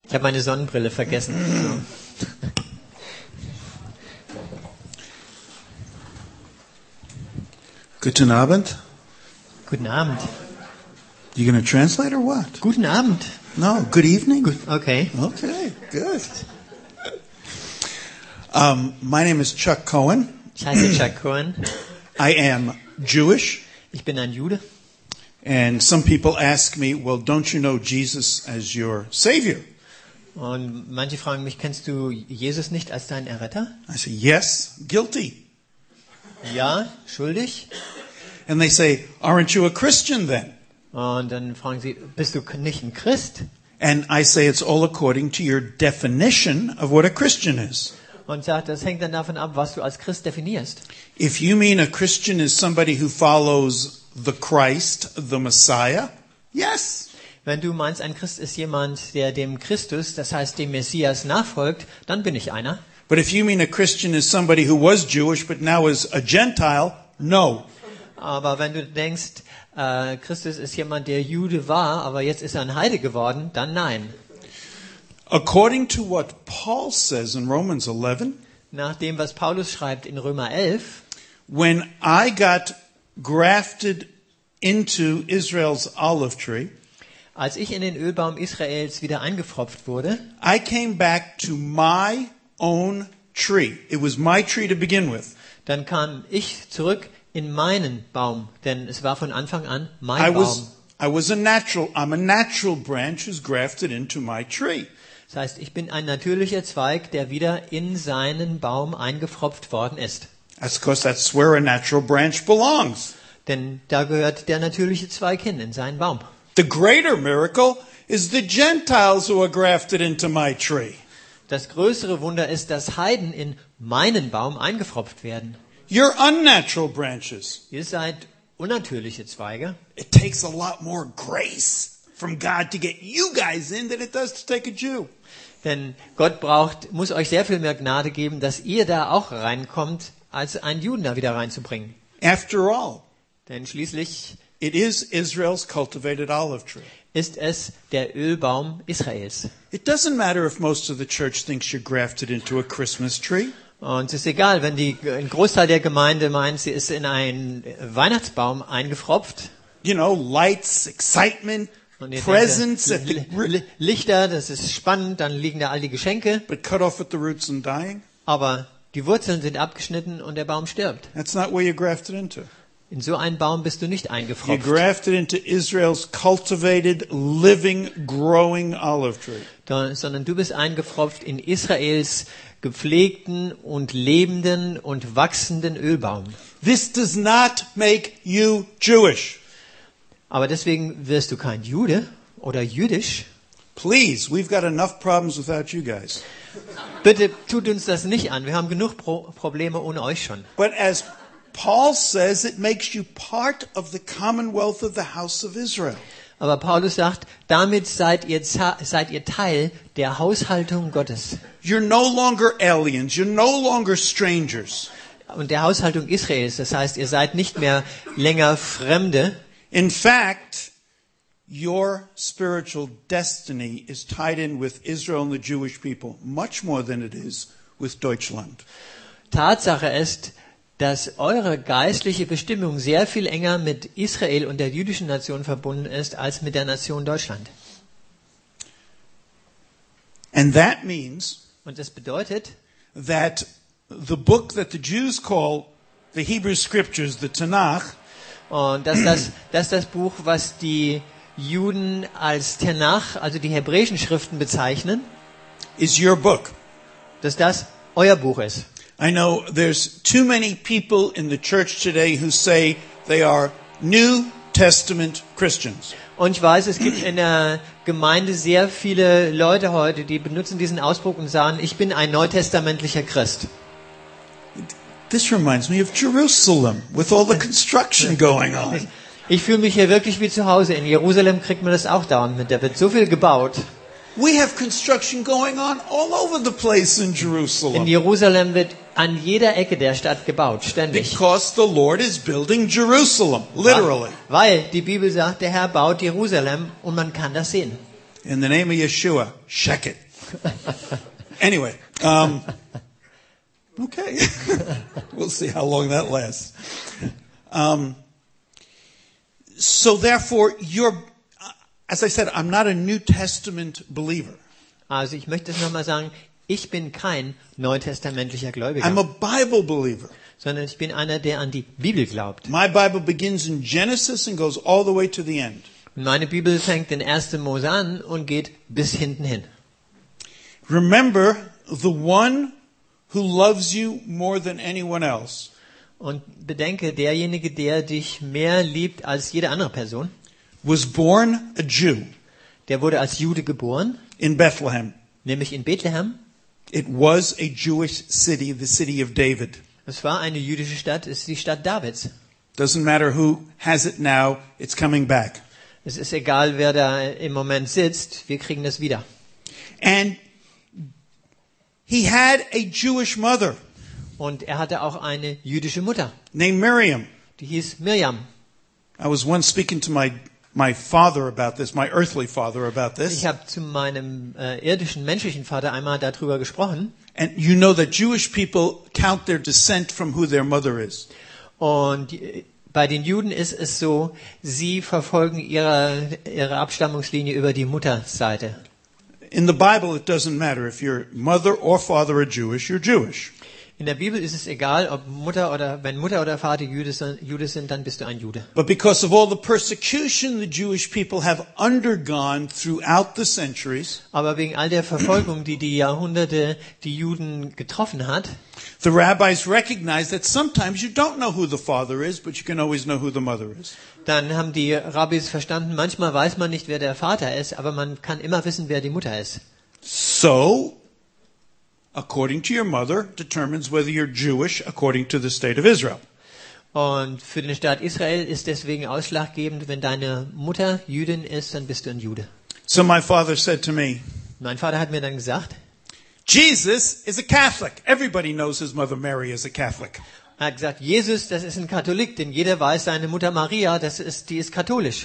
Ich habe meine Sonnenbrille vergessen. Guten Abend. Guten Abend. You going to translate or what? Guten Abend. No, good evening. Okay. Okay, good. My name is Chuck Cohen. Ich heiße Chuck Cohen. I am Jewish. Ich bin ein Jude. And some people ask me, well, don't you know Jesus as your Savior? Und manche fragen mich, kennst du Jesus nicht als deinen Erretter? I say, yes, guilty. Ja, schuldig. And they say, aren't you a Christian then? Und dann fragen sie, bist du nicht ein Christ? And I say, it's all according to your definition of what a Christian is. Und sagt, das hängt dann davon ab, was du als Christ definierst. If you mean a Christian is somebody who follows the Christ, the Messiah, yes. Wenn du meinst, ein Christ ist jemand, der dem Christus, das heißt dem Messias, nachfolgt, dann bin ich einer. But if you mean a Christian is somebody who was Jewish but now is a Gentile, no. Aber wenn du denkst, Christus ist jemand, der Jude war, aber jetzt ist er ein Heide geworden, dann nein. According to what Paul says in Romans 11, Nach dem, was Paulus schreibt in Römer 11, when I got grafted into Israel's olive tree, als ich in den Ölbaum Israels wieder eingepfropft wurde, I came back to my own tree. It was my tree to begin with. dann kam ich zurück in meinen Baum, denn es war von Anfang an mein Baum. I'm a natural branch who's grafted into my tree. Das heißt, ich bin ein natürlicher Zweig, der wieder in seinen Baum eingepfropft worden ist. That's where a natural branch belongs. Denn da gehört der natürliche Zweig hin, in seinen Baum. The greater miracle is the Gentiles who are grafted into my tree. Das größere Wunder ist, dass Heiden in meinen Baum eingepfropft werden. You're unnatural branches. Ihr seid unnatürliche Zweige. It takes a lot more grace from God to get you guys in than it does to take a Jew. Denn Gott muss euch sehr viel mehr Gnade geben, dass ihr da auch reinkommt, als einen Juden da wieder reinzubringen. After all, Denn schließlich it is Israel's cultivated olive tree. ist es der Ölbaum Israels. It doesn't matter if most of the church thinks you're grafted into a Christmas tree. Und es ist egal, wenn ein Großteil der Gemeinde meint, sie ist in einen Weihnachtsbaum eingepfropft. You know, lights, excitement, Und ihr presents, denkt, Lichter, das ist spannend, dann liegen da all die Geschenke. but cut off at the roots and dying. Aber die Wurzeln sind abgeschnitten und der Baum stirbt. That's not where you're grafted into. In so einen Baum bist du nicht You're eingepfropft, grafted into Israel's cultivated, living, growing olive tree. sondern du bist eingepfropft in Israels gepflegten und lebenden und wachsenden Ölbaum. This does not make you Jewish. Aber deswegen wirst du kein Jude oder jüdisch. Please, we've got enough problems without you guys. Bitte tut uns das nicht an. Wir haben genug Probleme ohne euch schon. But as Paul says, it makes you part of the commonwealth of the house of Israel. Aber Paulus sagt, damit seid ihr Teil der Haushaltung Gottes. You're no longer aliens. You're no longer strangers. Und der Haushaltung Israels. Das heißt, ihr seid nicht mehr länger Fremde. In fact, your spiritual destiny is tied in with Israel and the Jewish people much more than it is with Deutschland. Tatsache ist, dass eure geistliche Bestimmung sehr viel enger mit Israel und der jüdischen Nation verbunden ist, als mit der Nation Deutschland. And that means Und das bedeutet, that the book that the Jews call the Hebrew Scriptures, the Tanakh, und dass das Buch, was die Juden als Tanach, also die hebräischen Schriften bezeichnen, is your book. dass das euer Buch ist. I know there's too many people in the church today who say they are New Testament Christians. Und ich weiß, es gibt in der Gemeinde sehr viele Leute heute, die benutzen diesen Ausdruck und sagen, ich bin ein neutestamentlicher Christ. This reminds me of Jerusalem with all the construction going on. Ich fühle mich hier wirklich wie zu Hause. In Jerusalem kriegt man das auch dauernd mit. Da wird so viel gebaut. We have construction going on all over the place in In Jerusalem Jerusalem wird an jeder Ecke der Stadt gebaut, ständig. because the Lord is building Jerusalem, literally. Weil die Bibel sagt, der Herr baut Jerusalem und man kann das sehen. In the name of Yeshua, check it. Anyway, okay. We'll see how long that lasts. So therefore, as I said, I'm not a New Testament believer. Also ich möchte es nochmal sagen, ich bin kein neutestamentlicher Gläubiger, I'm a Bible believer. sondern ich bin einer, der an die Bibel glaubt. My Bible begins in Genesis and goes all the way to the end. Und meine Bibel fängt in 1. Mose an und geht bis hinten hin. Remember, the one who loves you more than anyone else Und bedenke, derjenige, der dich mehr liebt als jede andere Person, was born a Jew der wurde als Jude geboren, in Bethlehem. nämlich in Bethlehem. It was a Jewish city, the city of David. Es war eine jüdische Stadt, es ist die Stadt Davids. Doesn't matter who has it now, it's coming back. Es ist egal, wer da im Moment sitzt, wir kriegen das wieder. And he had a Jewish mother Und er hatte auch eine jüdische Mutter, named Miriam. die hieß Mirjam. I was once speaking to my father about this, my earthly father about this. Ich habe zu meinem irdischen, menschlichen Vater einmal darüber gesprochen. And you know that Jewish people count their descent from who their mother is. Und bei den Juden ist es so, sie verfolgen ihre Abstammungslinie über die Mutterseite. In the Bible, it doesn't matter. If your mother or father are Jewish, you're Jewish. In der Bibel ist es egal, ob wenn Mutter oder Vater Jude sind, dann bist du ein Jude. But because of all the persecution the Jewish people have undergone throughout the centuries, Aber wegen all der Verfolgung, die Jahrhunderte die Juden getroffen hat, the rabbis recognize that sometimes you don't know who the father is, but you can always know who the mother is. dann haben die Rabbis verstanden, manchmal weiß man nicht, wer der Vater ist, aber man kann immer wissen, wer die Mutter ist. So, according to your mother determines whether you're Jewish according to the state of Israel. Und für den Staat Israel ist deswegen ausschlaggebend, wenn deine Mutter Jüdin ist, dann bist du ein Jude. So my father said to me, Mein Vater hat mir dann gesagt, Jesus is a Catholic. Everybody knows his mother Mary is a Catholic. er hat gesagt, Jesus, das ist ein Katholik, denn jeder weiß, seine Mutter Maria, die ist katholisch.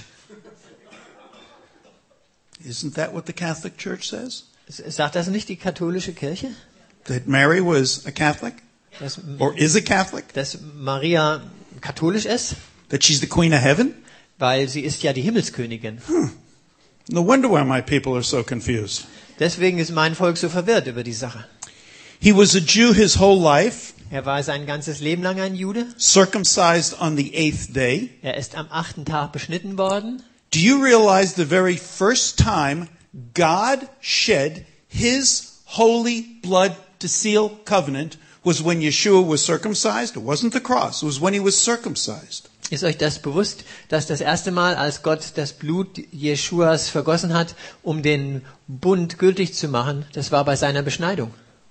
Isn't that what the Catholic Church says? Sagt das nicht die katholische Kirche? That Mary was a Catholic? Dass, Or is a Catholic? dass Maria katholisch ist? That she's the Queen of Heaven? Weil sie ist ja die Himmelskönigin. No wonder why my people are so confused. Deswegen ist mein Volk so verwirrt über die Sache. He was a Jew his whole life, Er war sein ganzes Leben lang ein Jude. circumcised on the 8th day. Er ist am 8. Tag beschnitten worden. Do you realize the very first time God shed his holy blood to seal covenant was when Yeshua was circumcised? It wasn't the cross. It was when he was circumcised. Ist euch das bewusst, dass das erste Mal, als Gott das Blut Jeschuas vergossen hat, um den Bund gültig zu machen, das war bei seiner Beschneidung.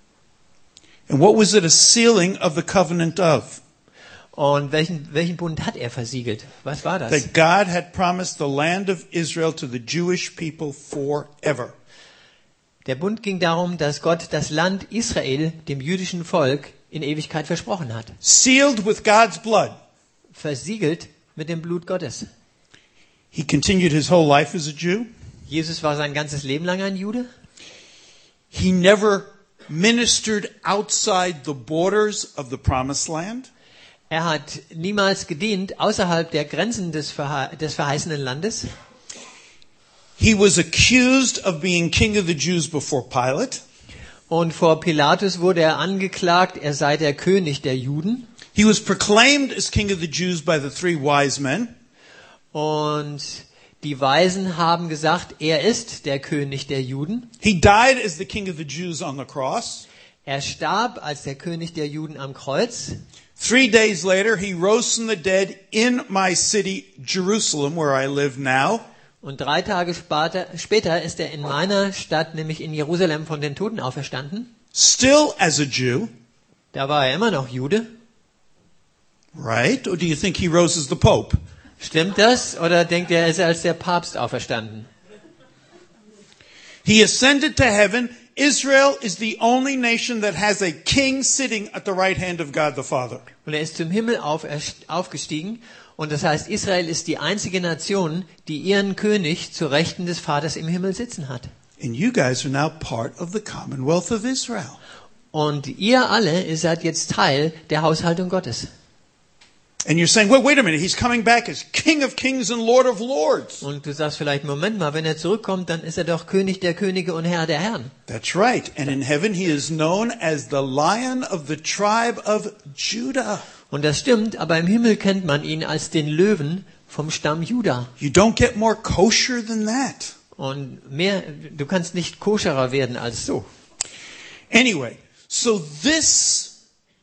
And what was it a sealing of the covenant of? Und welchen Bund hat er versiegelt? Was war das? That God had promised the land of Israel to the Jewish people forever. Der Bund ging darum, dass Gott das Land Israel dem jüdischen Volk in Ewigkeit versprochen hat. Sealed with God's blood. Versiegelt mit dem Blut Gottes. He continued his whole life as a Jew. Jesus war sein ganzes Leben lang ein Jude. He never ministered outside the borders of the promised land. Er hat niemals gedient außerhalb der Grenzen des verheißenen Landes. He was accused of being king of the Jews before Pilate. Und vor Pilatus wurde er angeklagt, er sei der König der Juden. He was proclaimed as king of the Jews by the three wise men. Und die Weisen haben gesagt, er ist der König der Juden. He died as the king of the Jews on the cross. Er starb als der König der Juden am Kreuz. 3 days later, he rose from the dead in my city, Jerusalem, where I live now. Und 3 Tage später ist er in meiner Stadt, nämlich in Jerusalem, von den Toten auferstanden. Still as a Jew. Da war er immer noch Jude. Right? Or do you think he rose as the Pope? Stimmt das? Oder denkt er, er ist als der Papst auferstanden? He ascended to heaven. Israel is the only nation that has a king sitting at the right hand of God the Father. Und er ist zum Himmel aufgestiegen. Und das heißt, Israel ist die einzige Nation, die ihren König zur Rechten des Vaters im Himmel sitzen hat. And you guys are now part of the Commonwealth of Israel. Und ihr alle, ihr seid jetzt Teil der Haushaltung Gottes. And you're saying, well, wait a minute, he's coming back as King of Kings and Lord of Lords. Und du sagst vielleicht, Moment mal, wenn er zurückkommt, dann ist er doch König der Könige und Herr der Herren. That's right. And in heaven he is known as the Lion of the tribe of Judah. Und das stimmt, aber im Himmel kennt man ihn als den Löwen vom Stamm Juda. You don't get more kosher than that. Und mehr, du kannst nicht koscherer werden als so. Anyway, so this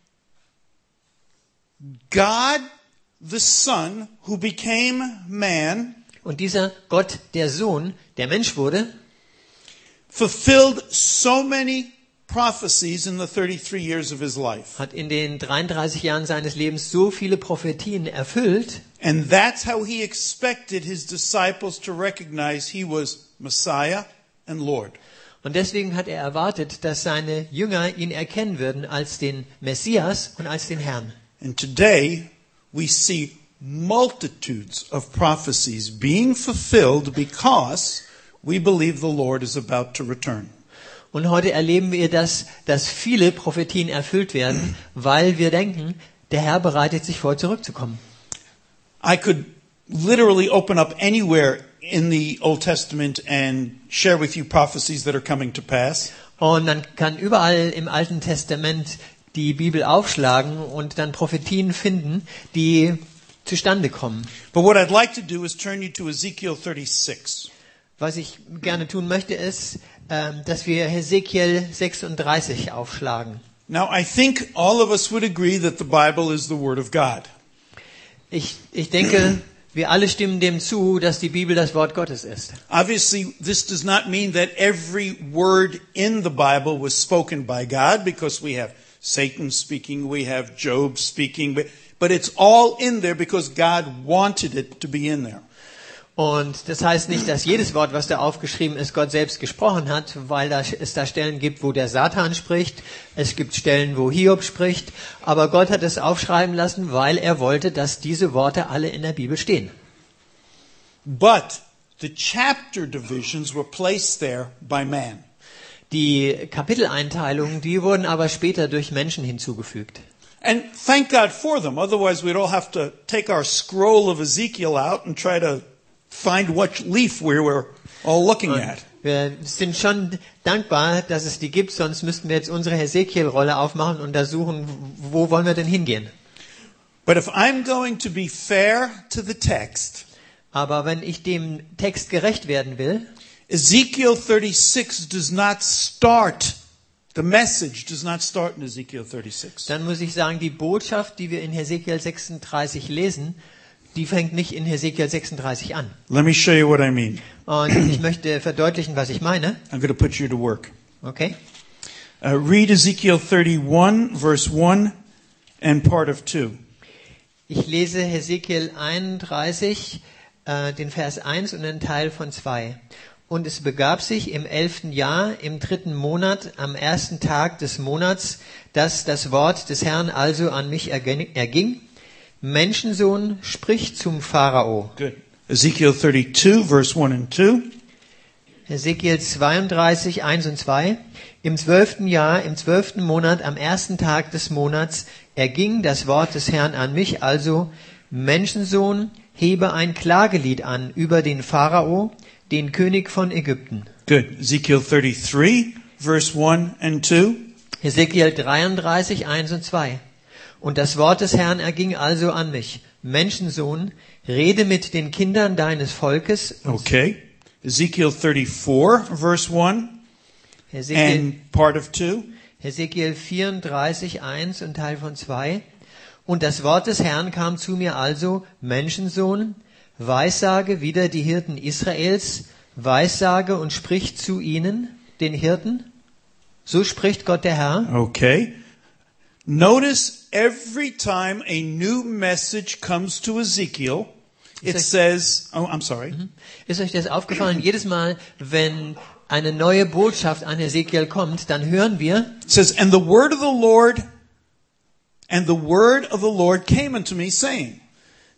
God the Son who became man Und dieser Gott, der Sohn, der Mensch wurde, fulfilled so many prophecies in the 33 years of his life. hat in den 33 Jahren seines Lebens so viele Prophetien erfüllt. And that's how he expected his disciples to recognize he was Messiah and Lord. Und deswegen hat er erwartet, dass seine Jünger ihn erkennen würden als den Messias und als den Herrn. And today we see multitudes of prophecies being fulfilled because we believe the Lord is about to return. Und heute erleben wir, dass viele Prophetien erfüllt werden, weil wir denken, der Herr bereitet sich vor, zurückzukommen. I could literally open up anywhere in the Old Testament and share with you prophecies that are coming to pass. Und dann kann überall im Alten Testament die Bibel aufschlagen und dann Prophetien finden, die zustande kommen. But what I'd like to do is turn you to Ezekiel 36. Was ich gerne tun möchte, ist, dass wir Hesekiel 36 aufschlagen. Now, I think all of us would agree that the Bible is the Word of God. Ich denke, wir alle stimmen dem zu, dass die Bibel das Wort Gottes ist. Obviously, this does not mean that every word in the Bible was spoken by God, because we have Satan speaking, we have Job speaking, but it's all in there because God wanted it to be in there. Und das heißt nicht, dass jedes Wort, was da aufgeschrieben ist, Gott selbst gesprochen hat, weil es da Stellen gibt, wo der Satan spricht. Es gibt Stellen, wo Hiob spricht. Aber Gott hat es aufschreiben lassen, weil er wollte, dass diese Worte alle in der Bibel stehen. But the chapter divisions were placed there by man. Die Kapiteleinteilungen, die wurden aber später durch Menschen hinzugefügt. And thank God for them. Otherwise, we'd all have to take our scroll of Ezekiel out and try to find what leaf we were all looking at. Wir sind schon dankbar, dass es die gibt, sonst müssten wir jetzt unsere Hesekiel-Rolle aufmachen und da suchen, wo wollen wir denn hingehen. But if I'm going to be fair to the text, Aber wenn ich dem Text gerecht werden will, Ezekiel 36 does not start, the message does not start in Ezekiel 36. dann muss ich sagen, die Botschaft, die wir in Hesekiel 36 lesen, die fängt nicht in Hesekiel 36 an. Let me show you what I mean. Und ich möchte verdeutlichen, was ich meine. I'm going to put you to work. Okay? Read Ezekiel 31, verse 1 and part of 2. Ich lese Hesekiel 31, den Vers 1 und einen Teil von 2. Und es begab sich im 11. Jahr, im 3. Monat, am 1. Tag des Monats, dass das Wort des Herrn also an mich erging. Menschensohn, sprich zum Pharao. Good. Ezekiel 32, verse 1 and 2. Hesekiel 32, 1 und 2. Im 12. Jahr, im 12. Monat, am 1. Tag des Monats, erging das Wort des Herrn an mich, also Menschensohn, hebe ein Klagelied an über den Pharao, den König von Ägypten. Good. Ezekiel 33, verse 1 and 2. Hesekiel 33, 1 und 2. Und das Wort des Herrn erging also an mich. Menschensohn, rede mit den Kindern deines Volkes. Okay. Ezekiel 34, verse 1 and part of 2. Hesekiel 34, 1 und Teil von 2. Und das Wort des Herrn kam zu mir also, Menschensohn, weissage wider die Hirten Israels, weissage und sprich zu ihnen, den Hirten. So spricht Gott der Herr. Okay. Notice every time a new message comes to Ezekiel, it says, oh, I'm sorry. Ist euch das aufgefallen? Jedes Mal, wenn eine neue Botschaft an Hesekiel kommt, dann hören wir, It says, and the word of the Lord came unto me, saying.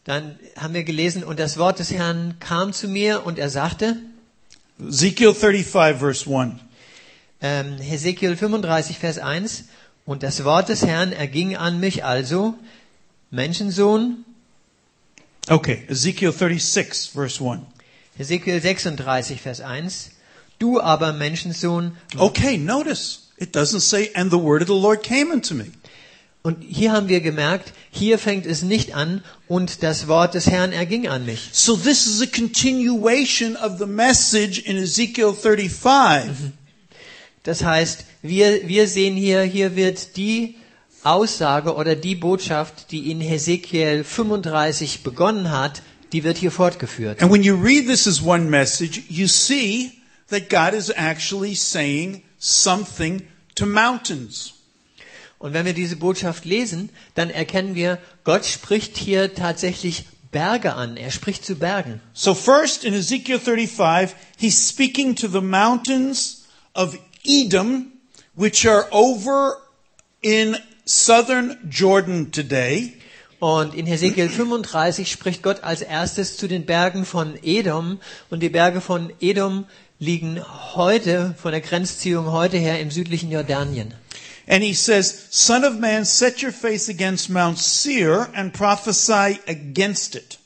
Dann haben wir gelesen, und das Wort des Herrn kam zu mir und er sagte, Ezekiel 35, verse 1. Hesekiel 35, Vers 1, und das Wort des Herrn erging an mich also, Menschensohn, Okay, Ezekiel 36, verse 1. Hesekiel 36, Vers 1, du aber Menschensohn, Okay, notice. It doesn't say, and the word of the Lord came unto me. und hier haben wir gemerkt, hier fängt es nicht an, und das Wort des Herrn erging an mich. So this is a continuation of the message in Ezekiel 35. Das heißt, wir sehen hier wird die Aussage oder die Botschaft, die in Hesekiel 35 begonnen hat, die wird hier fortgeführt. And when you read this as one message, you see that God is actually saying something to mountains. Und wenn wir diese Botschaft lesen, dann erkennen wir, Gott spricht hier tatsächlich Berge an. Er spricht zu Bergen. So first in Ezekiel 35, he's speaking to the mountains of Edom, which are over in southern Jordan today. Und in Hesekiel 35 spricht Gott als erstes zu den Bergen von Edom. Und die Berge von Edom liegen heute, von der Grenzziehung heute her, im südlichen Jordanien. And he says, Son of man, set your face against Mount Seir and prophesy against it.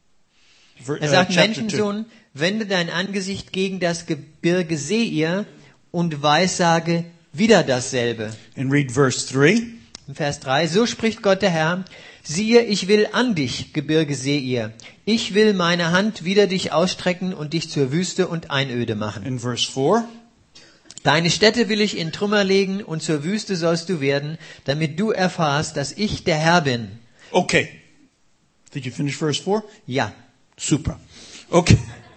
Er sagt, Chapter 2. Menschensohn, wende dein Angesicht gegen das Gebirge Seir und weissage wieder dasselbe. And read verse 3. Im Vers 3, so spricht Gott der Herr, siehe, ich will an dich, Gebirge Seir. Ich will meine Hand wider dich ausstrecken und dich zur Wüste und Einöde machen. In verse 4. Deine Städte will ich in Trümmer legen und zur Wüste sollst du werden, damit du erfahrst, dass ich der Herr bin. Okay. Did you finish verse 4? Ja. Super. Okay.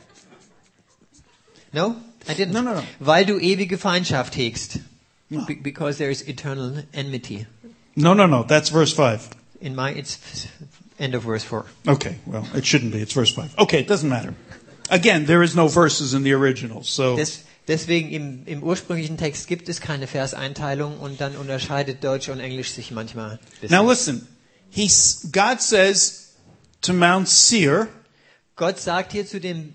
No? I didn't. No. Weil du ewige Feindschaft hegst. No. Because there is eternal enmity. No. That's verse 5. It's end of verse 4. Okay. Well, it shouldn't be. It's verse 5. Okay, it doesn't matter. Again, there is no verses in the original. So Deswegen im ursprünglichen Text gibt es keine Verseinteilung und dann unterscheidet Deutsch und Englisch sich manchmal ein bisschen. now listen. God says to Mount Seir, Gott sagt hier zu dem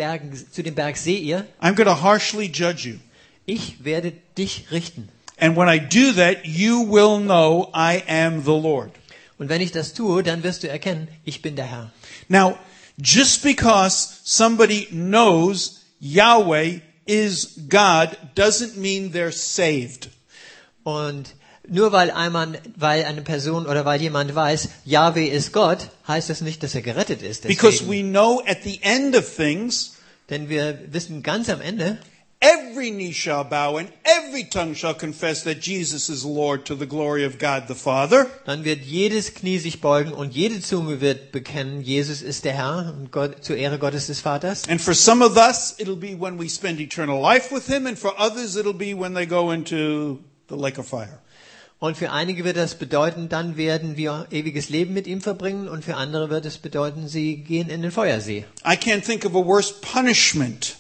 Berg Seir, I'm going to harshly judge you. ich werde dich richten. And when I do that, you will know I am the Lord. Und wenn ich das tue, dann wirst du erkennen, ich bin der Herr. Now, just because somebody knows Yahweh is God doesn't mean they're saved. Und nur weil eine Person oder weil jemand weiß, Yahweh ist Gott, heißt das nicht, dass er gerettet ist. Because Deswegen. we know at the end of things, Denn wir wissen ganz am Ende, every knee shall bow and every tongue shall confess that Jesus is Lord to the glory of God the Father. dann wird jedes Knie sich beugen und jede Zunge wird bekennen, Jesus ist der Herr und Gott, zur Ehre Gottes des Vaters. And for some of us, it'll be when we spend eternal life with Him, and for others, it'll be when they go into the lake of fire. Und für einige wird das bedeuten, dann werden wir ewiges Leben mit ihm verbringen und für andere wird es bedeuten, sie gehen in den Feuersee. I can't think of a worse punishment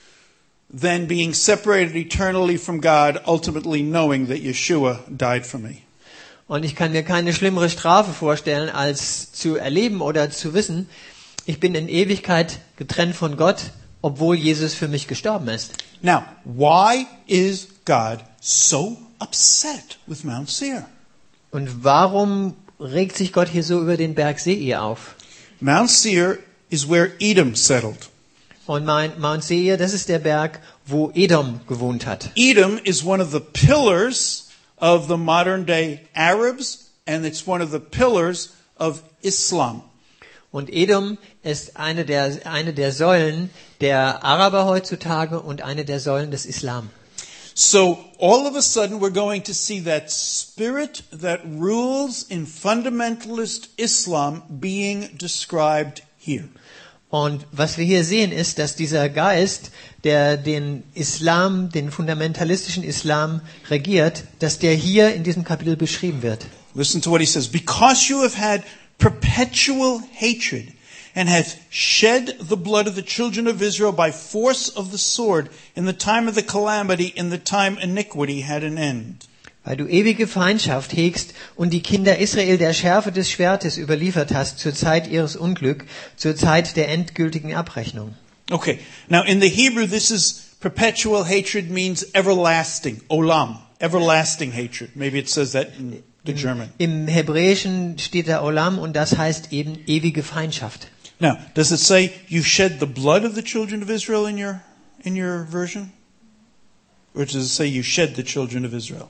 than being separated eternally from God, ultimately knowing that Yeshua died for me. Und ich kann mir keine schlimmere Strafe vorstellen, als zu erleben oder zu wissen, ich bin in Ewigkeit getrennt von Gott, obwohl Jesus für mich gestorben ist. Now, why is God so upset with Mount Seir? Und warum regt sich Gott hier so über den Berg Seir auf? Mount Seir is where Edom settled. Und Mount Seir, das ist der Berg, wo Edom gewohnt hat. Edom is one of the pillars of the modern day Arabs, and it's one of the pillars of Islam. Und Edom ist eine der Säulen der Araber heutzutage und eine der Säulen des Islam. So all of a sudden we're going to see that spirit that rules in fundamentalist Islam being described here. Und was wir hier sehen ist, dass dieser Geist, der den Islam, den fundamentalistischen Islam regiert, dass der hier in diesem Kapitel beschrieben wird. Listen to what he says. Because you have had perpetual hatred and have shed the blood of the children of Israel by force of the sword in the time of the calamity, in the time iniquity had an end. Weil du ewige Feindschaft hegst und die Kinder Israel der Schärfe des Schwertes überliefert hast zur Zeit ihres Unglücks, zur Zeit der endgültigen Abrechnung. Okay. Now in the Hebrew, this is perpetual hatred means everlasting. Olam. Everlasting hatred. Maybe it says that in the German. Im Hebräischen steht da Olam und das heißt eben ewige Feindschaft. Now, does it say you shed the blood of the children of Israel in your version? Or does it say you shed the children of Israel?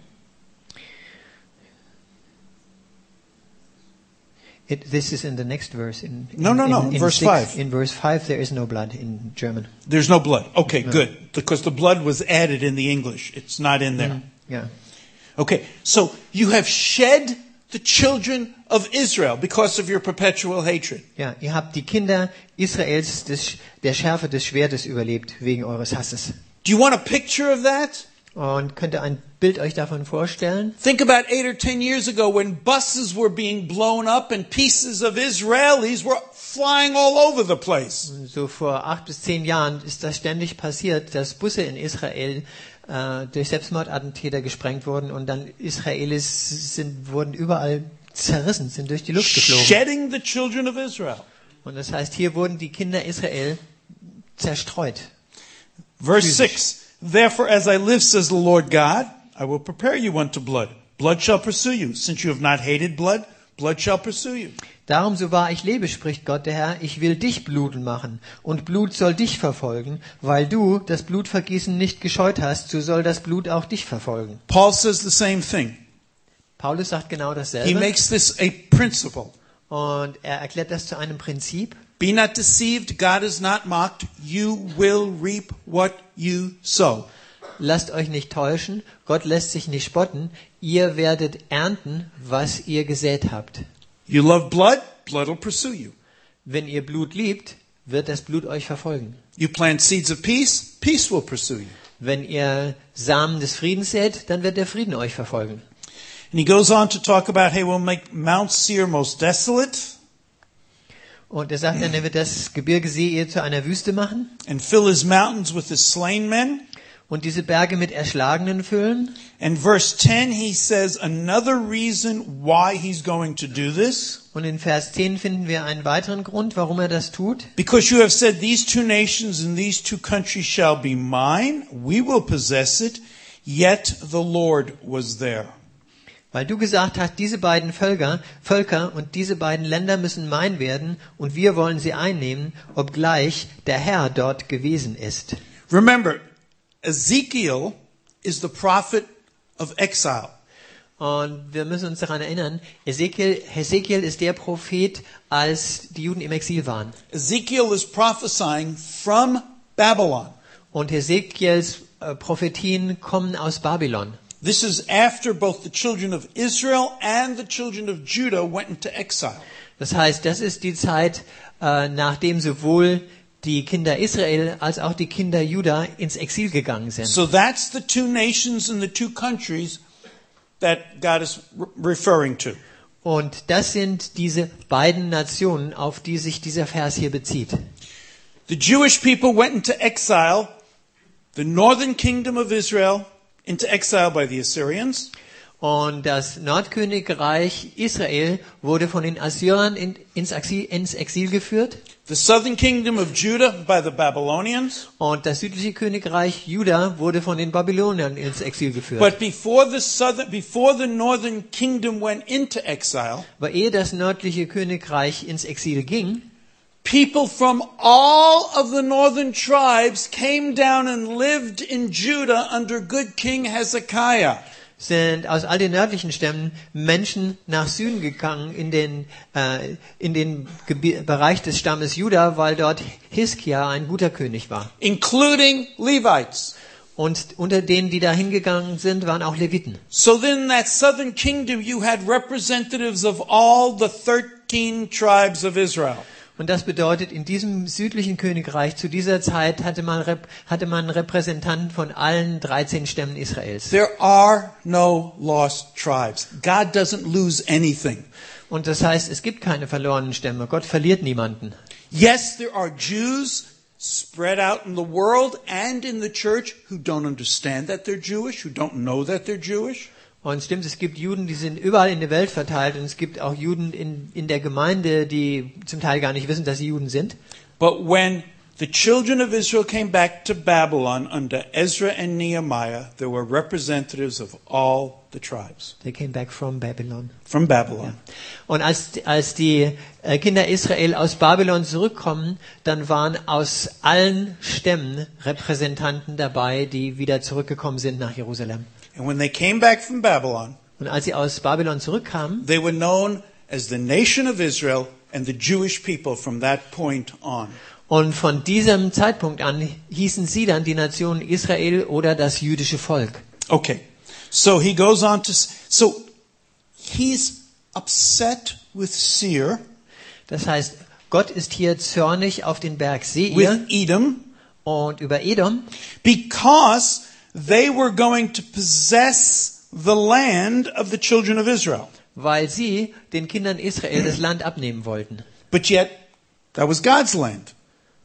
This is in the next verse. No. In verse 5. In verse 5 there is no blood in German. There's no blood. Okay, good. Because the blood was added in the English. It's not in there. Ja. Okay, so you have shed the children of Israel because of your perpetual hatred. Ja, ihr habt die Kinder Israels der Schärfe des Schwertes überlebt wegen eures Hasses. Do you want a picture of that? Und könnt ihr ein Bild euch davon vorstellen? Think about 8 or 10 years ago when buses were being blown up and pieces of Israelis were flying all over the place. So vor 8 bis 10 Jahren ist das ständig passiert, dass Busse in Israel durch Selbstmordattentäter gesprengt wurden und dann Israelis wurden überall zerrissen, sind durch die Luft geflogen. Shedding the children of Israel. Und das heißt, hier wurden die Kinder Israel zerstreut. Verse 6. Therefore, as I live, says the Lord God, I will prepare you unto blood. Blood shall pursue you. Since you have not hated blood, blood shall pursue you. Darum, so wahr ich lebe, spricht Gott der Herr, ich will dich bluten machen, und Blut soll dich verfolgen, weil du das Blutvergießen nicht gescheut hast, so soll das Blut auch dich verfolgen. Paul says the same thing. Paulus sagt genau He dasselbe, makes this a principle. und er erklärt das zu einem Prinzip. Be not deceived, God is not mocked. You will reap what you sow. Lasst euch nicht täuschen, Gott lässt sich nicht spotten, ihr werdet ernten, was ihr gesät habt. You love blood, blood will pursue you. Wenn ihr Blut liebt, wird das Blut euch verfolgen. You plant seeds of peace, peace will pursue you. Wenn ihr Samen des Friedens sät, dann wird der Frieden euch verfolgen. And he goes on to talk about, hey, we'll make Mount Seir most desolate Und er sagt dann, er wird das Gebirge Seir zu einer Wüste machen and fill his mountains with his slain men. und diese Berge mit Erschlagenen füllen. And verse 10, he says another reason why he's going to do this. Und in Vers 10 finden wir einen weiteren Grund, warum er das tut. Because you have said, these two nations and these two countries shall be mine. We will possess it. Yet the Lord was there. Weil du gesagt hast, diese beiden Völker und diese beiden Länder müssen mein werden und wir wollen sie einnehmen, obgleich der Herr dort gewesen ist. Remember, Ezekiel is the prophet of exile. Und wir müssen uns daran erinnern, Hesekiel ist der Prophet, als die Juden im Exil waren. Ezekiel is prophesying from Babylon. Und Hesekiels Prophetien kommen aus Babylon. This is after both the children of Israel and the children of Judah went into exile. Das heißt, das ist die Zeit, nachdem sowohl die Kinder Israel als auch die Kinder Juda ins Exil gegangen sind. So that's the two nations and the two countries that God is referring to. Und das sind diese beiden Nationen, auf die sich dieser Vers hier bezieht. The Jewish people went into exile, the northern kingdom of Israel into exile by the Assyrians. Und das Nordkönigreich Israel wurde von den Assyrern ins Exil geführt. The southern kingdom of Judah by the Babylonians. Und das südliche Königreich Juda wurde von den Babyloniern ins Exil geführt. But before the northern kingdom went into exile, Aber ehe das nördliche Königreich ins Exil ging, people from all of the northern tribes came down and lived in Judah under good King Hezekiah. sind aus all den nördlichen Stämmen Menschen nach Süden gegangen in den Bereich des Stammes Juda, weil dort Hiskia ein guter König war. Including Levites. Und unter denen, die da hingegangen sind, waren auch Leviten. So then in that southern kingdom you had representatives of all the 13 tribes of Israel. Und das bedeutet, in diesem südlichen Königreich zu dieser Zeit hatte man Repräsentanten von allen 13 Stämmen Israels. There are no lost tribes. God doesn't lose anything. Und das heißt, es gibt keine verlorenen Stämme. Gott verliert niemanden. Yes, there are Jews spread out in the world and in the church who don't understand that they're Jewish, who don't know that they're Jewish. Und stimmt, es gibt Juden, die sind überall in der Welt verteilt und es gibt auch Juden in der Gemeinde, die zum Teil gar nicht wissen, dass sie Juden sind. But when the children of Israel came back to Babylon under Ezra and Nehemiah, there were representatives of all the tribes. They came back from Babylon. From Babylon. Und als die Kinder Israel aus Babylon zurückkommen, dann waren aus allen Stämmen Repräsentanten dabei, die wieder zurückgekommen sind nach Jerusalem. And when they came back from Babylon, Und als sie aus Babylon zurückkamen, they were known as the nation of Israel and the Jewish people from that point on. und von diesem Zeitpunkt an hießen sie dann die Nation Israel oder das jüdische Volk. Okay. So he goes on to, so he's upset with Seir, Das heißt, Gott ist hier zornig auf den Berg Seir with Edom, und über Edom, because they were going to possess the land of the children of Israel. weil sie den Kindern Israel das Land abnehmen wollten. But yet, that was God's land.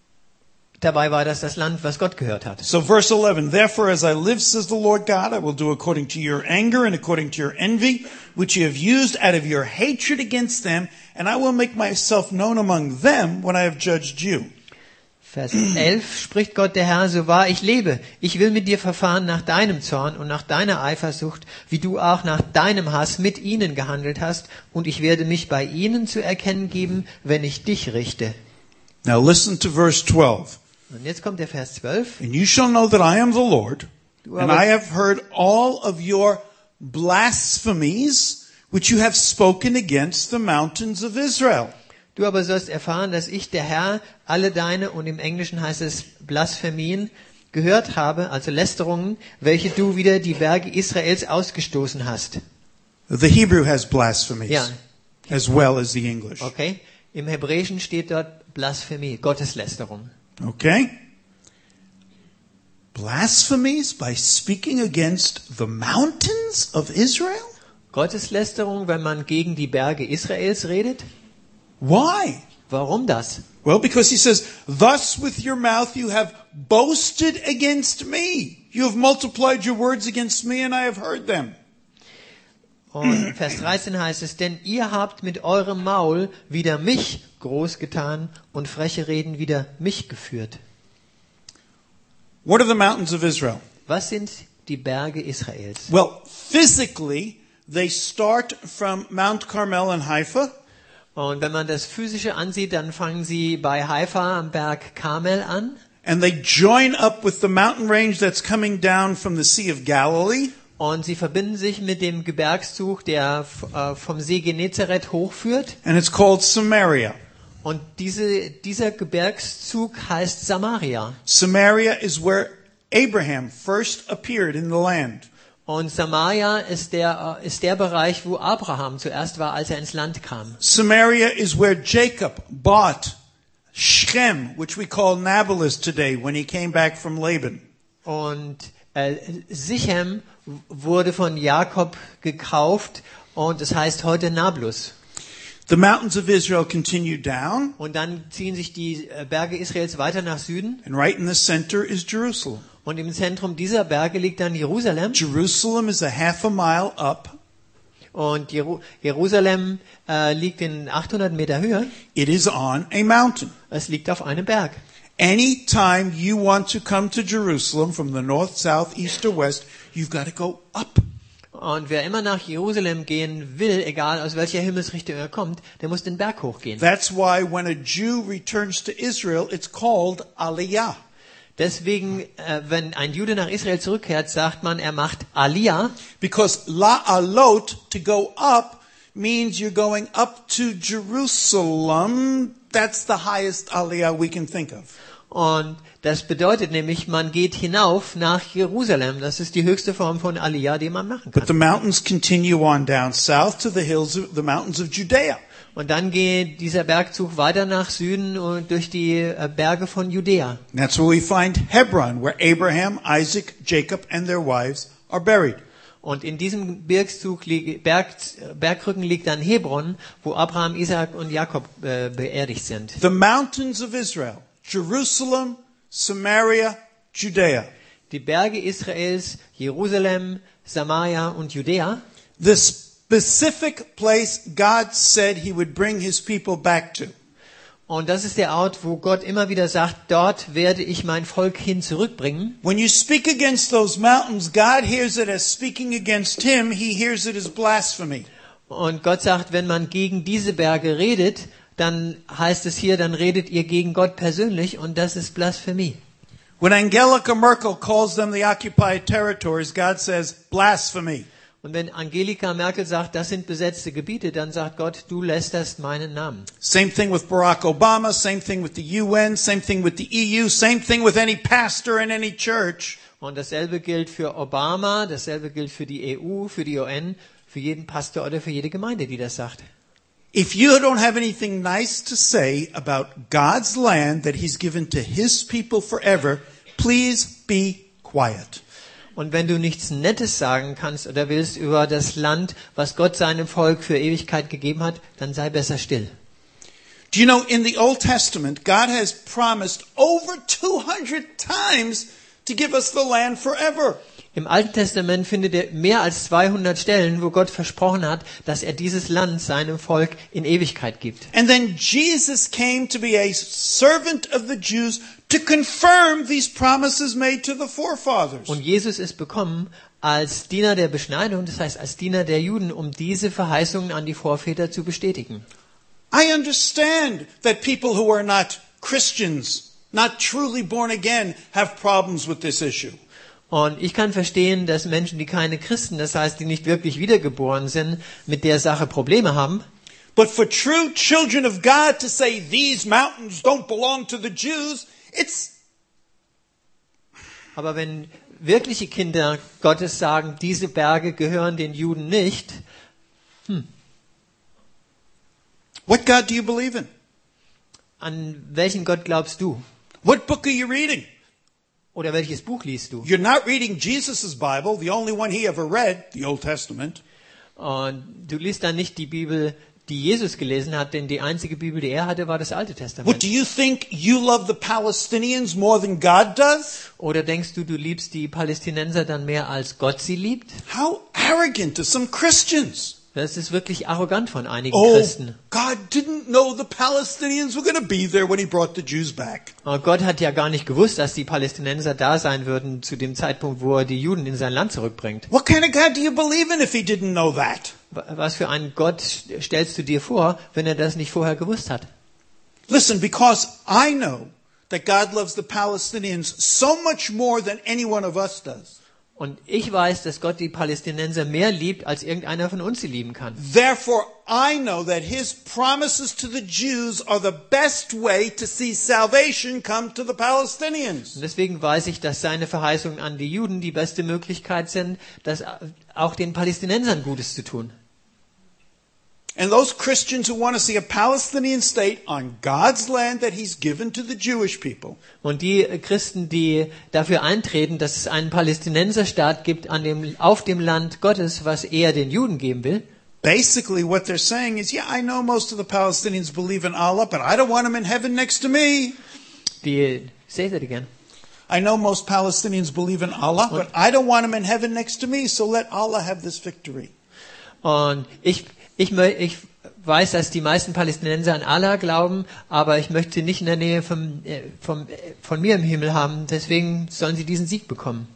Dabei war das Land, was Gott gehört hat. So verse 11, therefore as I live, says the Lord God, I will do according to your anger and according to your envy, which you have used out of your hatred against them, and I will make myself known among them when I have judged you. Vers 11 spricht Gott der Herr, so wahr ich lebe. Ich will mit dir verfahren nach deinem Zorn und nach deiner Eifersucht, wie du auch nach deinem Hass mit ihnen gehandelt hast, und ich werde mich bei ihnen zu erkennen geben, wenn ich dich richte. Now listen to verse 12. Und jetzt kommt der Vers 12. And you shall know that I am the Lord, and I have heard all of your blasphemies, which you have spoken against the mountains of Israel. Du aber sollst erfahren, dass ich, der Herr, alle deine, und im Englischen heißt es Blasphemien, gehört habe, also Lästerungen, welche du wider die Berge Israels ausgestoßen hast. The Hebrew has blasphemies, Ja. as well as the English. Okay? Im Hebräischen steht dort Blasphemie, Gotteslästerung. Okay? Blasphemies by speaking against the mountains of Israel? Gotteslästerung, wenn man gegen die Berge Israels redet? Why? Warum das? Well, because he says, thus with your mouth you have boasted against me. You have multiplied your words against me and I have heard them. Und Vers 13 heißt es, denn ihr habt mit eurem Maul wider mich groß getan und freche Reden wider mich geführt. What are the mountains of Israel? Was sind die Berge Israels? Well, physically, they start from Mount Carmel in Haifa, Und wenn man das Physische ansieht, dann fangen sie bei Haifa am Berg Karmel an. and they join up with the mountain range that's coming down from the Sea of Galilee. Und sie verbinden sich mit dem Gebirgszug, der vom See Genezareth hochführt. And it's called Samaria. Und dieser Gebirgszug heißt Samaria. Samaria is where Abraham first appeared in the land. Und Samaria ist der Bereich, wo Abraham zuerst war, als er ins Land kam. Samaria is where Jacob bought Shechem, which we call Nablus today, when he came back from Laban. Und Sichem wurde von Jakob gekauft und es heißt heute Nablus. The mountains of Israel continue down, Und dann ziehen sich die Berge Israels weiter nach Süden. and right in the center is Jerusalem. Und im Zentrum dieser Berge liegt dann Jerusalem. Jerusalem is a half a mile up. Und Jerusalem liegt in 800 Meter Höhe. It is on a mountain. Es liegt auf einem Berg. Anytime you want to come to Jerusalem from the north, south, east, or west, you've got to go up. Und wer immer nach Jerusalem gehen will, egal aus welcher Himmelsrichtung er kommt, der muss den Berg hochgehen. That's why when a Jew returns to Israel, it's called Aliyah. Deswegen, wenn ein Jude nach Israel zurückkehrt, sagt man, er macht Aliyah. Because la'alot, to go up, means you're going up to Jerusalem. That's the highest Aliyah we can think of. Und das bedeutet nämlich, man geht hinauf nach Jerusalem. Das ist die höchste Form von Aliyah, die man machen But the kann. mountains continue on down south to the hills, the mountains of Judea. Und dann geht dieser Bergzug weiter nach Süden und durch die Berge von Judäa. And that's where we find Hebron, where Abraham, Isaac, Jacob, and their wives are buried. Und in diesem Bergrücken liegt dann Hebron, wo Abraham, Isaac und Jakob beerdigt sind. The mountains of Israel, Jerusalem, Samaria, Judea. Die Berge Israels, Jerusalem, Samaria und Judäa. the specific place God said he would bring his people back to. Und das ist der Ort, wo Gott immer wieder sagt, dort werde ich mein Volk hin zurückbringen. When you speak against those mountains, God hears it as speaking against him. He hears it as blasphemy. Und Gott sagt, wenn man gegen diese Berge redet, dann heißt es hier, dann redet ihr gegen Gott persönlich und das ist Blasphemie. When Angela Merkel calls them the occupied territories, God says blasphemy. Und wenn Angelika Merkel sagt, das sind besetzte Gebiete, dann sagt Gott, du lästerst meinen Namen. Same thing with Barack Obama, same thing with the UN, same thing with the EU, same thing with any pastor in any church. Und dasselbe gilt für Obama, dasselbe gilt für die EU, für die UN, für jeden Pastor oder für jede Gemeinde, die das sagt. If you don't have anything nice to say about God's land that he's given to his people forever, please be quiet. Und wenn du nichts Nettes sagen kannst oder willst über das Land, was Gott seinem Volk für Ewigkeit gegeben hat, dann sei besser still. Do you know, in the Old Testament, God has promised over 200 times to give us the land forever. Im Alten Testament findet ihr mehr als 200 Stellen, wo Gott versprochen hat, dass er dieses Land seinem Volk in Ewigkeit gibt. And then Jesus came to be a servant of the Jews to confirm these promises made to the forefathers. Und Jesus ist bekommen als Diener der Beschneidung, das heißt als Diener der Juden, um diese Verheißungen an die Vorväter zu bestätigen. I understand that people who are not Christians, not truly born again, have problems with this issue. Und ich kann verstehen, dass Menschen, die keine Christen, das heißt, die nicht wirklich wiedergeboren sind, mit der Sache Probleme haben. But for true children of God to say these mountains don't belong to the Jews, Aber wenn wirkliche Kinder Gottes sagen, diese Berge gehören den Juden nicht, what God do you believe in? an welchen Gott glaubst du? What book are you reading? Oder welches Buch liest du? You're not reading Jesus' Bible, the only one he ever read, the Old Testament. Und du liest dann nicht die Bibel, die Jesus gelesen hat, denn die einzige Bibel, die er hatte, war das Alte What, Testament. do you think you love the Palestinians more than God does? Oder denkst du, du liebst die Palästinenser dann mehr als Gott sie liebt? How arrogant are some Christians? Das ist wirklich arrogant von einigen Oh, Christen. God didn't know the Palestinians were going to be there when he brought the Jews back. Und Gott hat ja gar nicht gewusst, dass die Palästinenser da sein würden zu dem Zeitpunkt, wo er die Juden in sein Land zurückbringt. What kind of God do you believe in if he didn't know that? Was für einen Gott stellst du dir vor, wenn er das nicht vorher gewusst hat? Listen, because I know that God loves the Palestinians so much more than any one of us does. Und ich weiß, dass Gott die Palästinenser mehr liebt, als irgendeiner von uns sie lieben kann. Therefore, I know that his promises to the Jews are the best way to see salvation come to the Palestinians. Und deswegen weiß ich, dass seine Verheißungen an die Juden die beste Möglichkeit sind, das auch den Palästinensern Gutes zu tun. And those Christians who want to see a Palestinian state on God's land that he's given to the Jewish people. Und die Christen, die dafür eintreten, dass es einen Palästinenserstaat gibt auf dem Land Gottes, was er den Juden geben will, Basically what they're saying is, yeah, I know most of the Palestinians believe in Allah, but I don't want them in heaven next to me. say that again. I know most Palestinians believe in Allah, but I don't want them in heaven next to me, so let Allah have this victory. Und ich weiß, dass die meisten Palästinenser an Allah glauben, aber ich möchte sie nicht in der Nähe von mir im Himmel haben. Deswegen sollen sie diesen Sieg bekommen.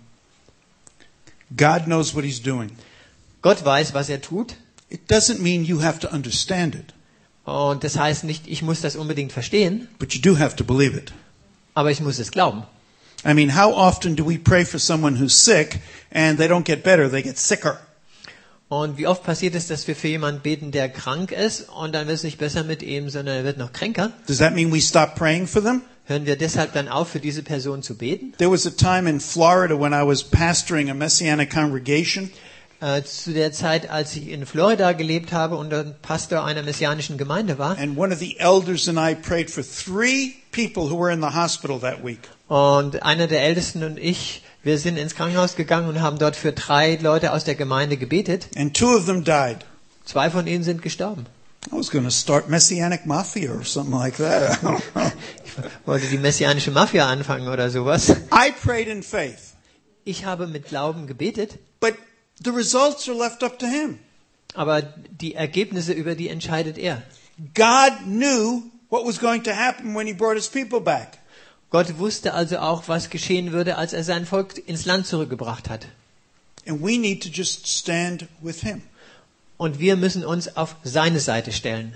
God knows what he's doing. Gott weiß, was er tut. It doesn't mean you have to understand it, Und das heißt nicht, ich muss das unbedingt verstehen, but you do have to believe it. aber ich muss es glauben. I mean, how often do we pray for someone who's sick and they don't get better, they get sicker? Und wie oft passiert es, dass wir für jemanden beten, der krank ist, und dann wird es nicht besser mit ihm, sondern er wird noch kränker? Does that mean we stop praying for them? Hören wir deshalb dann auf, für diese Person zu beten? There was a time in Florida when I was pastoring a Messianic congregation. Zu der Zeit, als ich in Florida gelebt habe und ein Pastor einer messianischen Gemeinde war. And one of the elders and I prayed for 3 people who were in the hospital that week. Und einer der Ältesten und ich, wir sind ins Krankenhaus gegangen und haben dort für 3 Leute aus der Gemeinde gebetet. And 2 of them died. 2 von ihnen sind gestorben. I was going to start Messianic Mafia or something like that. Ich wollte die messianische Mafia anfangen oder sowas. I prayed in faith. Ich habe mit Glauben gebetet. But The results are left up to him. Aber die Ergebnisse, über die entscheidet er. God knew what was going to happen when he brought his people back. Gott wusste also auch, was geschehen würde, als er sein Volk ins Land zurückgebracht hat. And we need to just stand with him. Und wir müssen uns auf seine Seite stellen.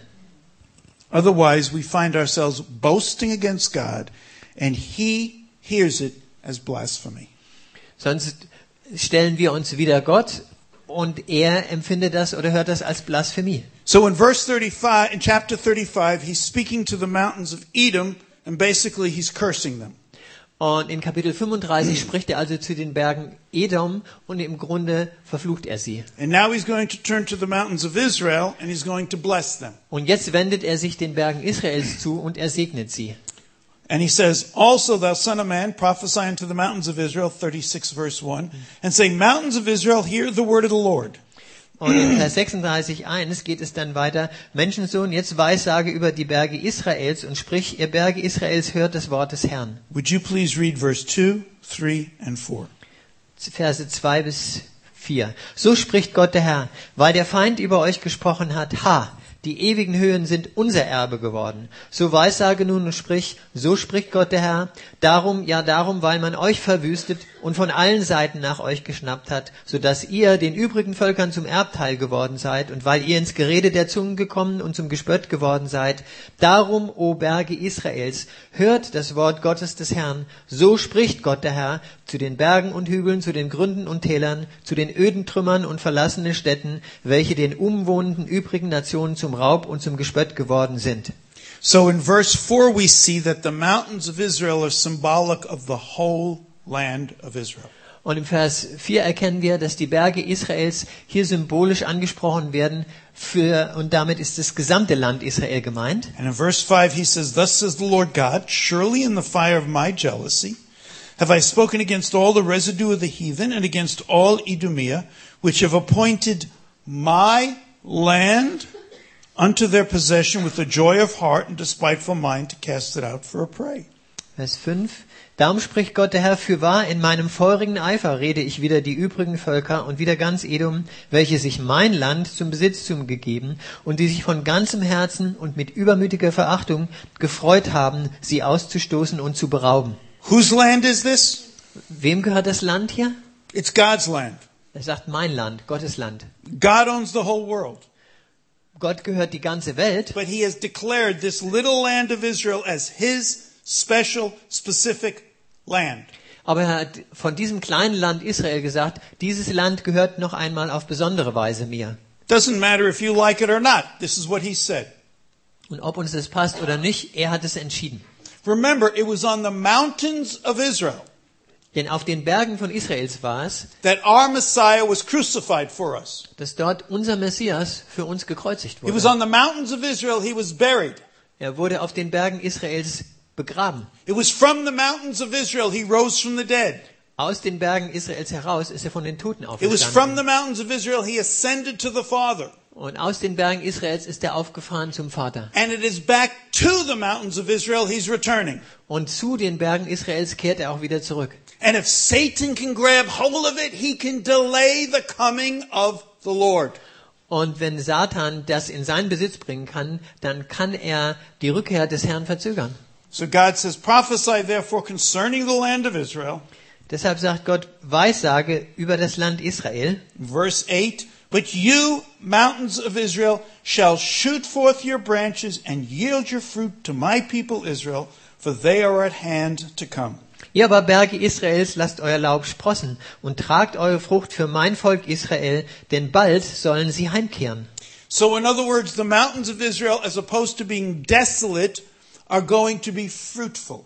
Otherwise, we find ourselves boasting against God, and he hears it as blasphemy. Sonst stellen wir uns wider Gott und er empfindet das oder hört das als Blasphemie. So in chapter 35, he's speaking to the mountains of Edom, and basically he's cursing them. Und in Kapitel 35 spricht er also zu den Bergen Edom und im Grunde verflucht er sie. And now he's going to turn to the mountains of Israel, and he's going to bless them. Und jetzt wendet er sich den Bergen Israels zu und er segnet sie. And he says, also, thou son of man, prophesy unto the mountains of Israel, 36 verse 1, and say, mountains of Israel, hear the word of the Lord. Und in Vers 36,1 geht es dann weiter, Menschensohn, jetzt weissage über die Berge Israels und sprich, ihr Berge Israels, hört das Wort des Herrn. Would you please read verse 2, 3, and 4? Verse 2 bis 4. So spricht Gott der Herr, weil der Feind über euch gesprochen hat, ha, die ewigen Höhen sind unser Erbe geworden. So weissage nun und sprich, so spricht Gott der Herr, darum, weil man euch verwüstet und von allen Seiten nach euch geschnappt hat, so dass ihr den übrigen Völkern zum Erbteil geworden seid und weil ihr ins Gerede der Zungen gekommen und zum Gespött geworden seid. Darum, o Berge Israels, hört das Wort Gottes des Herrn, so spricht Gott der Herr, zu den Bergen und Hügeln, zu den Gründen und Tälern, zu den öden Trümmern und verlassenen Städten, welche den umwohnenden übrigen Nationen zum Raub und zum Gespött geworden sind. So in verse 4 we see that the mountains of Israel are symbolic of the whole land of Israel. Und im Vers 4 erkennen wir, dass die Berge Israels hier symbolisch angesprochen werden und damit ist das gesamte Land Israel gemeint. And in verse 5 he says, thus says the Lord God, surely in the fire of my jealousy have I spoken against all the residue of the heathen and against all Idumea, which have appointed my land unto their possession with a joy of heart and despiteful mind to cast it out for a prey. Vers 5. Darum spricht Gott der Herr, fürwahr, in meinem feurigen Eifer rede ich wieder die übrigen Völker und wieder ganz Edom, welche sich mein Land zum Besitztum gegeben und die sich von ganzem Herzen und mit übermütiger Verachtung gefreut haben, sie auszustoßen und zu berauben. Whose land is this? Wem gehört das Land hier? It's God's land. Er sagt mein Land, Gottes Land. God owns the whole world. Gott gehört die ganze Welt. But he has declared this little land of Israel as his special, specific land. Aber er hat von diesem kleinen Land Israel gesagt, dieses Land gehört noch einmal auf besondere Weise mir. Doesn't matter if you like it or not. This is what he said. Und ob uns das passt oder nicht, er hat es entschieden. Remember, it was on the mountains of Israel Denn auf den Bergen von Israels war es, that our Messiah was crucified for us. dass dort unser Messias für uns gekreuzigt It was wurde. on the mountains of Israel he was buried. Er wurde auf den Bergen Israels begraben. It was from the mountains of Israel he rose from the dead. Aus den Bergen Israels heraus ist er von den Toten It was from the auferstanden. mountains of Israel he ascended to the Father. Und aus den Bergen Israels ist er aufgefahren zum Vater. And it is back to the mountains of Israel he's returning. Und zu den Bergen Israels kehrt er auch wieder zurück. And if Satan can grab hold of it, he can delay the coming of the Lord. Und wenn Satan das in seinen Besitz bringen kann, dann kann er die Rückkehr des Herrn verzögern. So God says, prophesy therefore concerning the land of Israel. Deshalb sagt Gott, Weissage über das Land Israel. Verse 8, but you, mountains of Israel, shall shoot forth your branches and yield your fruit to my people Israel, for they are at hand to come. Ihr aber Berge Israels, lasst euer Laub sprossen und tragt eure Frucht für mein Volk Israel, denn bald sollen sie heimkehren. So in other words, the mountains of Israel, as opposed to being desolate, are going to be fruitful.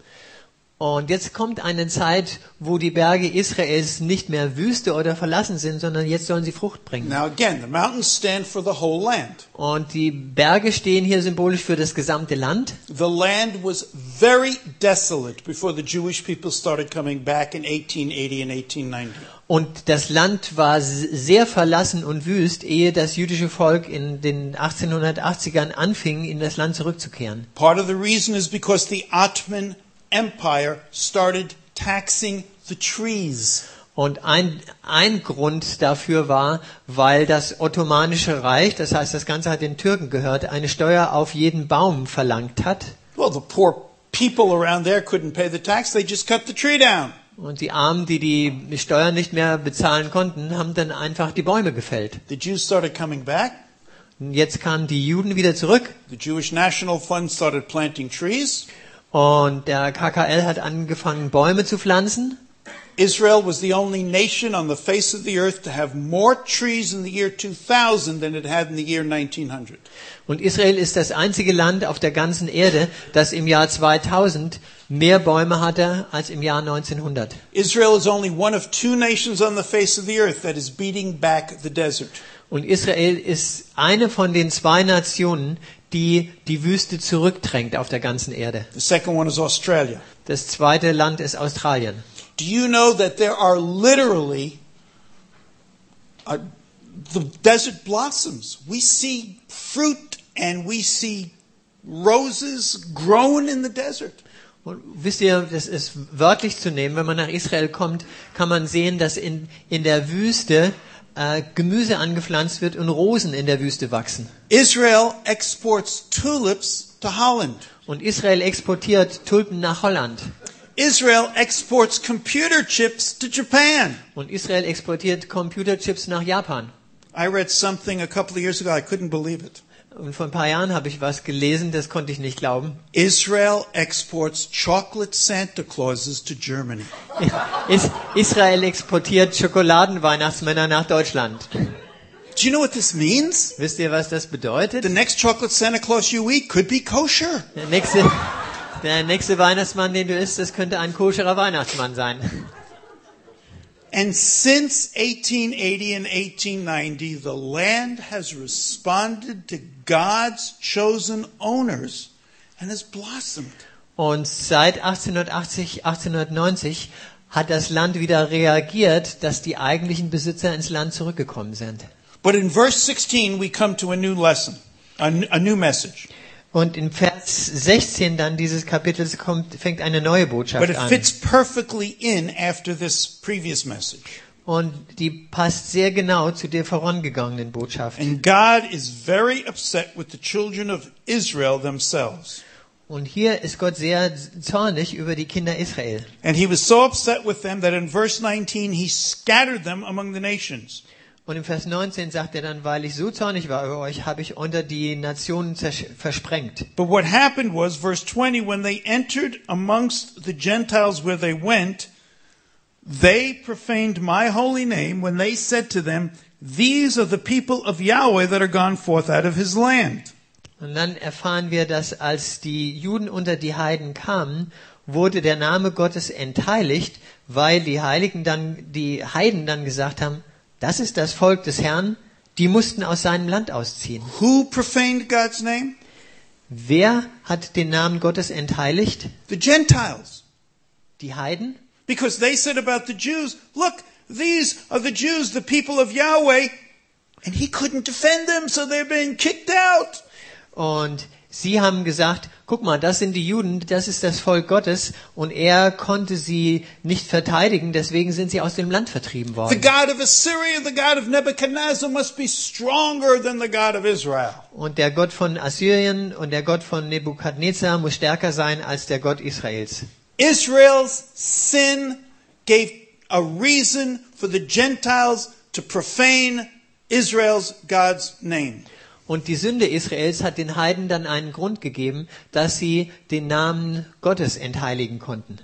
Und jetzt kommt eine Zeit, wo die Berge Israels nicht mehr Wüste oder verlassen sind, sondern jetzt sollen sie Frucht bringen. Now again, the mountains stand for the whole land. Und die Berge stehen hier symbolisch für das gesamte Land. The land was very desolate before the Jewish people started coming back in 1880 and 1890. Und das Land war sehr verlassen und wüst, ehe das jüdische Volk in den 1880ern anfing, in das Land zurückzukehren. Part of the reason is because the Ottoman Empire started taxing the trees. Und ein Grund dafür war, weil das Ottomanische Reich, das heißt, das Ganze hat den Türken gehört, eine Steuer auf jeden Baum verlangt hat. Well, the poor people around there couldn't pay the tax. They just cut the tree down. Und die Armen, die die Steuern nicht mehr bezahlen konnten, haben dann einfach die Bäume gefällt. The Jews started coming back. Und jetzt kamen die Juden wieder zurück The Jewish National Fund started planting trees. und der KKL hat angefangen, Bäume zu pflanzen. Israel was the only nation on the face of the earth to have more trees in the year 2000 than it had in the year 1900. Und Israel ist das einzige Land auf der ganzen Erde, das im Jahr 2000 mehr Bäume hatte als im Jahr 1900. Israel is only one of two nations on the face of the earth that is beating back the desert. Und Israel ist eine von den zwei Nationen, die die Wüste zurückdrängt auf der ganzen Erde. The second one is Australia. Das zweite Land ist Australien. Do you know that there are literally the desert blossoms? We see fruit and we see roses growing in the desert. Und wisst ihr, das ist wörtlich zu nehmen, wenn man nach Israel kommt, kann man sehen, dass in der Wüste Gemüse angepflanzt wird und Rosen in der Wüste wachsen. Israel exports tulips to Holland. Und Israel exportiert Tulpen nach Holland. Israel exports computer chips to Japan. Und Israel exportiert Computerchips nach Japan. I read something a couple of years ago, I couldn't believe it. Und vor ein paar Jahren habe ich was gelesen, das konnte ich nicht glauben. Israel exports chocolate Santa Clauses to Germany. Israel exportiert Schokoladenweihnachtsmänner nach Deutschland. Do you know what this means? Wisst ihr, was das bedeutet? The next chocolate Santa Claus you eat could be kosher. Der nächste Weihnachtsmann, den du isst, das könnte ein koscherer Weihnachtsmann sein. And since 1880 and 1890, the land has responded to God's chosen owners and has blossomed. Und seit 1880, 1890 hat das Land wieder reagiert, dass die eigentlichen Besitzer ins Land zurückgekommen sind. But in verse 16 we come to a new lesson, a new message. Und in Vers 16 dann dieses Kapitels fängt eine neue Botschaft But it an. fits perfectly in after this previous message. Und die passt sehr genau zu der vorangegangenen Botschaft. And God is very upset with the children of Israel themselves. Und hier ist Gott sehr zornig über die Kinder Israel. And he was so upset with them that in verse 19 he scattered them among the nations. Und im Vers 19 sagt er dann, weil ich so zornig war über euch, habe ich unter die Nationen versprengt. But what happened was, verse 20, when they entered amongst the Gentiles where they went, they profaned my holy name when they said to them, these are the people of Yahweh that are gone forth out of his land. Und dann erfahren wir, dass als die Juden unter die Heiden kamen, wurde der Name Gottes entheiligt, weil die Heiden dann gesagt haben, das ist das Volk des Herrn, die mussten aus seinem Land ausziehen. Who profaned God's name? Wer hat den Namen Gottes entheiligt? The Gentiles. Die Heiden? Because they said about the Jews, look, these are the Jews, the people of Yahweh, and he couldn't defend them, so they're being kicked out. Und sie haben gesagt, guck mal, das sind die Juden, das ist das Volk Gottes und er konnte sie nicht verteidigen, deswegen sind sie aus dem Land vertrieben The worden. God of Assyria, the God of Nebuchadnezzar must be stronger than the God of Israel. Und der Gott von Assyrien und der Gott von Nebukadnezar muss stärker sein als der Gott Israels. Israel's sin gave a reason for the Gentiles to profane Israel's God's name. Und die Sünde Israels hat den Heiden dann einen Grund gegeben, dass sie den Namen Gottes entheiligen konnten.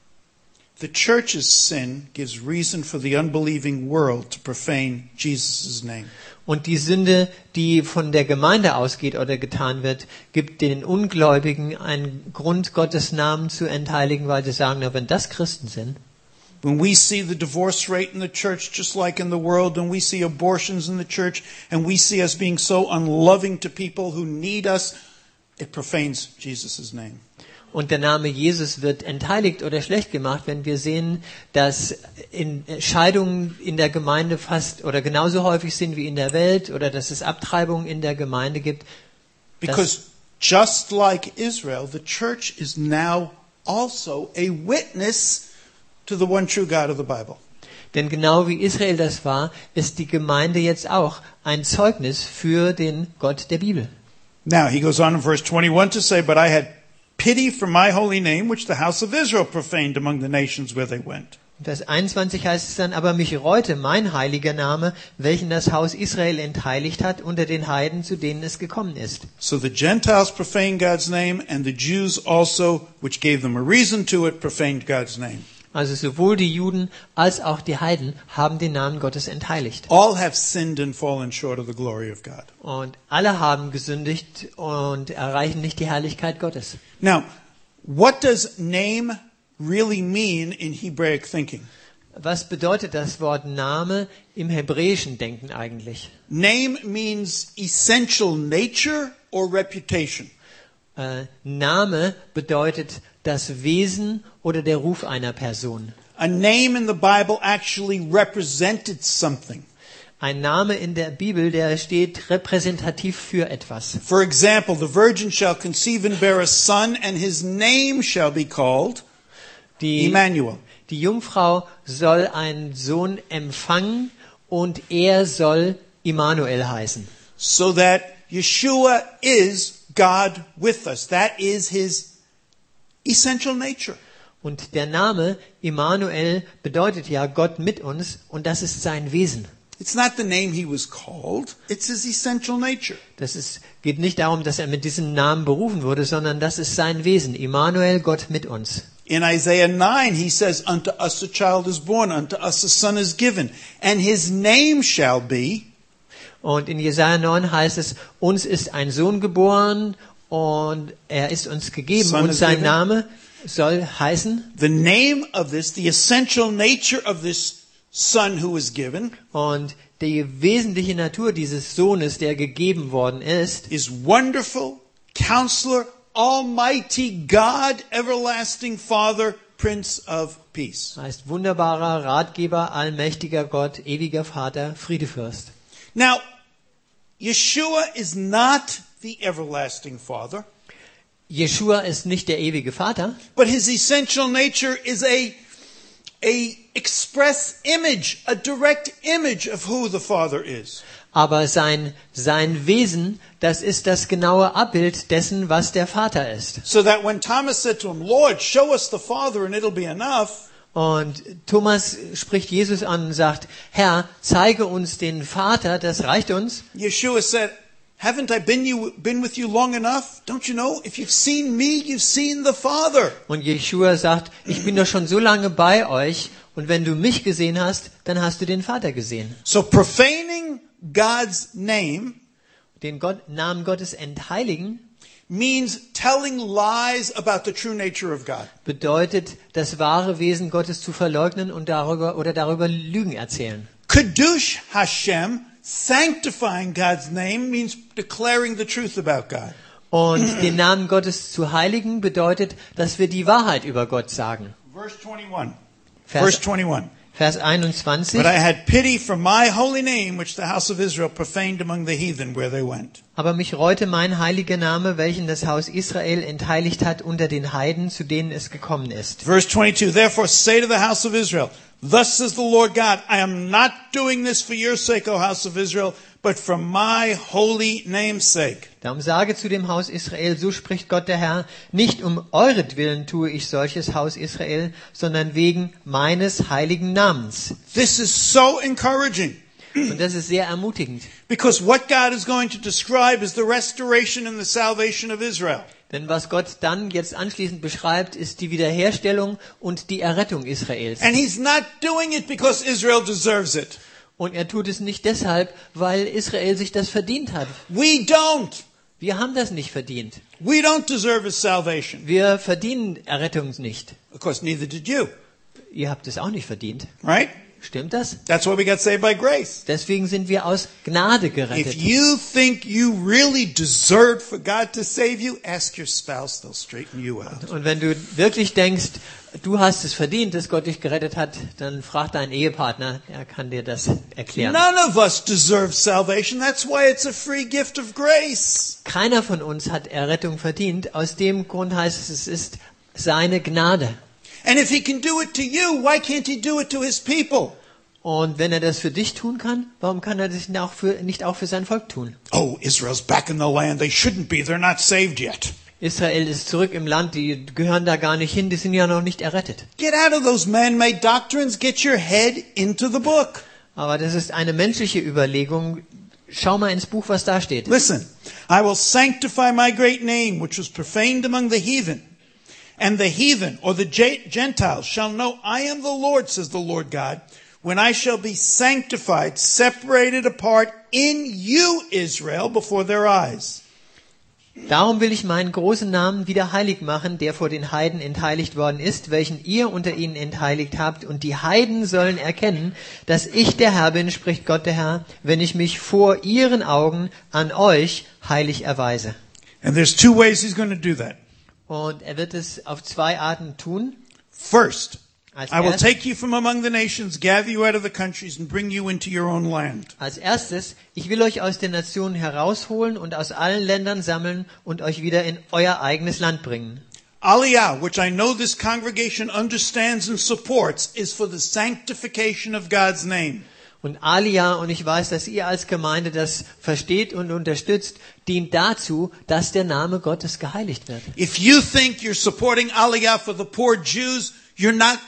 The church's sin gives reason for the unbelieving world to profane Jesus' name. Und die Sünde, die von der Gemeinde ausgeht oder getan wird, gibt den Ungläubigen einen Grund, Gottes Namen zu entheiligen, weil sie sagen, na, wenn das Christen sind. When we see the divorce rate in the church, just like in the world, and we see abortions in the church, and we see us being so unloving to people who need us, it profanes Jesus' name. Und der Name Jesus wird entheiligt oder schlecht gemacht, wenn wir sehen, dass Scheidungen in der Gemeinde fast oder genauso häufig sind wie in der Welt oder dass es Abtreibungen in der Gemeinde gibt. Because just like Israel, the church is now also a witness to the one true God of the Bible. Denn genau wie Israel das war, ist die Gemeinde jetzt auch ein Zeugnis für den Gott der Bibel. Now, he goes on in verse 21 to say, but I had pity for my holy name, which the house of Israel profaned among the nations where they went. Vers 21 heißt es dann, aber mich reute mein heiliger Name, welchen das Haus Israel entheiligt hat unter den Heiden, zu denen es gekommen ist. So the Gentiles profaned God's name, and the Jews also, which gave them a reason to it, profaned God's name. Also sowohl die Juden als auch die Heiden haben den Namen Gottes entheiligt. All have sinned and fallen short of the glory of God. Und alle haben gesündigt und erreichen nicht die Herrlichkeit Gottes. Now, what does name really mean in Hebraic thinking? Was bedeutet das Wort Name im hebräischen Denken eigentlich? Name means essential nature or reputation. Name bedeutet das Wesen oder der Ruf einer Person. A name in the Bible actually represented something. Ein Name in der Bibel, der steht repräsentativ für etwas. For example, the virgin shall conceive and bear a son, and his name shall be called Emmanuel. Die Jungfrau soll einen Sohn empfangen und er soll Immanuel heißen. So that Yeshua is God with us. That is his essential nature. Und der Name Immanuel bedeutet ja Gott mit uns und das ist sein Wesen. It's not the name he was called, it's his essential nature. Geht nicht darum, dass er mit diesem Namen berufen wurde, sondern das ist sein Wesen. Immanuel, Gott mit uns. In Isaiah 9, he says, unto us a child is born, unto us a son is given, and his name shall be. Und in Jesaja 9 heißt es, uns ist ein Sohn geboren und er ist uns gegeben Son und sein given. Name soll heißen. The name of this, the essential nature of this son who was given, Und die wesentliche Natur dieses Sohnes, der gegeben worden ist, is Wonderful, Counselor, Almighty God, Everlasting Father, Prince of Peace. heißt wunderbarer Ratgeber, allmächtiger Gott, ewiger Vater, Friedefürst. Now, Yeshua is not the everlasting Father, Jeschua ist nicht der ewige Vater, but his essential nature is a express image, a direct image of who the Father is. aber sein Wesen, das ist das genaue Abbild dessen, was der Vater ist. So that when Thomas said to him, Lord, show us the Father and it'll be enough, Und Thomas spricht Jesus an und sagt, Herr, zeige uns den Vater, das reicht uns. Yeshua said, haven't I been with you long enough? Don't you know? If you've seen me, you've seen the Father. Und Jeschua sagt, ich bin doch schon so lange bei euch und wenn du mich gesehen hast, dann hast du den Vater gesehen. So profaning God's name Den Namen Gottes entheiligen means telling lies about the true nature of God. bedeutet, das wahre Wesen Gottes zu verleugnen und darüber Lügen erzählen. Kadush Hashem, sanctifying God's name, means declaring the truth about God. Und den Namen Gottes zu heiligen bedeutet, dass wir die Wahrheit über Gott sagen. Verse 21. Verse 21. Vers 21. But I had pity for my holy name, which the house of Israel profaned among the heathen where they went. Aber mich reute mein heiliger Name, welchen das Haus Israel entheiligt hat unter den Heiden, zu denen es gekommen ist. Verse 22, therefore say to the house of Israel, thus says the Lord God, I am not doing this for your sake, O house of Israel, but for my holy name's sake. Darum sage zu dem Haus Israel, so spricht Gott der Herr, nicht um euretwillen tue ich solches Haus Israel, sondern wegen meines heiligen Namens. This is so encouraging. Und das ist sehr ermutigend. Because what God is going to describe is the restoration and the salvation of Israel. Denn was Gott dann jetzt anschließend beschreibt, ist die Wiederherstellung und die Errettung Israels. And He's not doing it because Israel deserves it. Und er tut es nicht deshalb, weil Israel sich das verdient hat. We don't. Wir haben das nicht verdient. We don't deserve His salvation. Wir verdienen Errettung nicht. Of course, neither did you. Ihr habt es auch nicht verdient. Right? Stimmt das? That's why we got saved by grace. Deswegen sind wir aus Gnade If gerettet. you think you really deserve for God to save you, ask your spouse, they'll straighten you out. Und wenn du wirklich denkst, du hast es verdient, dass Gott dich gerettet hat, dann frag deinen Ehepartner, der kann dir das erklären. None of us deserve salvation. That's why it's a free gift of grace. Keiner von uns hat Errettung verdient. Aus dem Grund heißt es ist seine Gnade. And if He can do it to you, why can't He do it to His people? Und wenn er das für dich tun kann, warum kann er das nicht auch für sein Volk tun? Oh, Israel's back in the land. They shouldn't be. They're not saved yet. Israel ist zurück im Land, die gehören da gar nicht hin, die sind ja noch nicht errettet. Get out of those man-made doctrines. Get your head into the book. Aber das ist eine menschliche Überlegung. Schau mal ins Buch, was da steht. Listen, I will sanctify my great name, which was profaned among the heathen. And the heathen, or the Gentiles, shall know I am the Lord, says the Lord God, when I shall be sanctified, separated apart in you, Israel, before their eyes. Darum will ich meinen großen Namen wieder heilig machen, der vor den Heiden entheiligt worden ist, welchen ihr unter ihnen entheiligt habt. Und die Heiden sollen erkennen, dass ich der Herr bin, spricht Gott der Herr, wenn ich mich vor ihren Augen an euch heilig erweise. And there's two ways he's going to do that. Und er wird es auf zwei Arten tun. First, Als I will erstes- take you from among the nations, gather you out of the countries, and bring you into your own land. Als erstes, ich will euch aus den Nationen herausholen und aus allen Ländern sammeln und euch wieder in euer eigenes Land bringen. Aliyah, which I know this congregation understands and supports, is for the sanctification of God's name. Und Aliyah, und ich weiß, dass ihr als Gemeinde das versteht und unterstützt, dient dazu, dass der Name Gottes geheiligt wird. If you think you're supporting Aliyah for the poor Jews, you're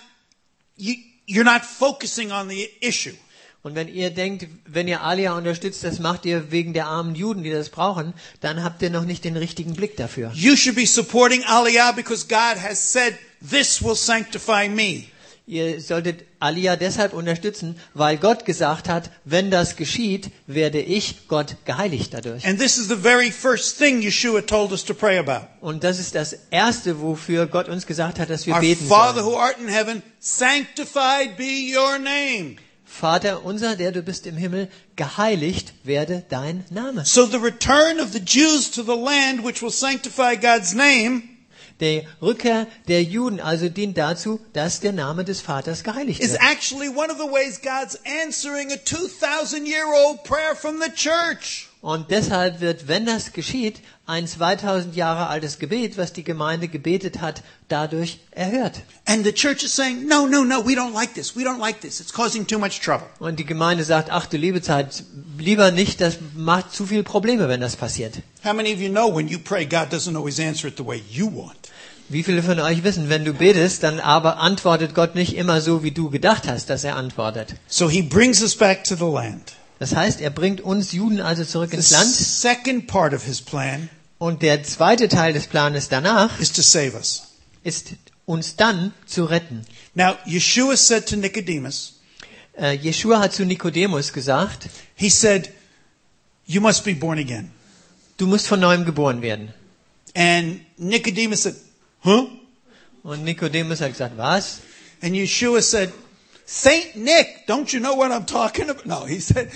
not focusing on the issue. Und wenn ihr denkt, wenn ihr Aliyah unterstützt, das macht ihr wegen der armen Juden, die das brauchen, dann habt ihr noch nicht den richtigen Blick dafür. You should be supporting Aliyah because God has said, this will sanctify me. Ihr solltet Aliyah deshalb unterstützen, weil Gott gesagt hat, wenn das geschieht, werde ich Gott geheiligt dadurch. And this is the very first thing Yeshua told us to pray about. Und das ist das Erste, wofür Gott uns gesagt hat, dass wir Our beten Father sollen. who art in heaven, sanctified be your name. Vater unser, der du bist im Himmel, geheiligt werde dein Name. So the return of the Jews to the land which will sanctify God's name Die Rückkehr der Juden also dient dazu, dass der Name des Vaters geheiligt is wird. actually one of the ways God's answering a 2,000-year-old prayer from the church. Und deshalb wird, wenn das geschieht, ein 2000 Jahre altes Gebet, was die Gemeinde gebetet hat, dadurch erhört. And the church is saying, no, we don't like this. We don't like this. It's causing too much trouble. Und die Gemeinde sagt, ach du liebe Zeit, lieber nicht, das macht zu viel Probleme, wenn das passiert. How many of you know when you pray, God doesn't always answer it the way you want? Wie viele von euch wissen, wenn du betest, dann aber antwortet Gott nicht immer so, wie du gedacht hast, dass er antwortet. So he brings us back to the land. Das heißt, er bringt uns Juden also zurück The ins Land. second part of his plan Und der zweite Teil des Planes danach is to save us. ist, uns dann zu retten. Now, Yeshua said to Nicodemus, Jeschua hat zu Nikodemus gesagt, he said, you must be born again. du musst von neuem geboren werden. And Nicodemus said, huh? Und Nikodemus hat gesagt, was? And Yeshua said, Saint Nick, don't you know what I'm talking about? No, he said,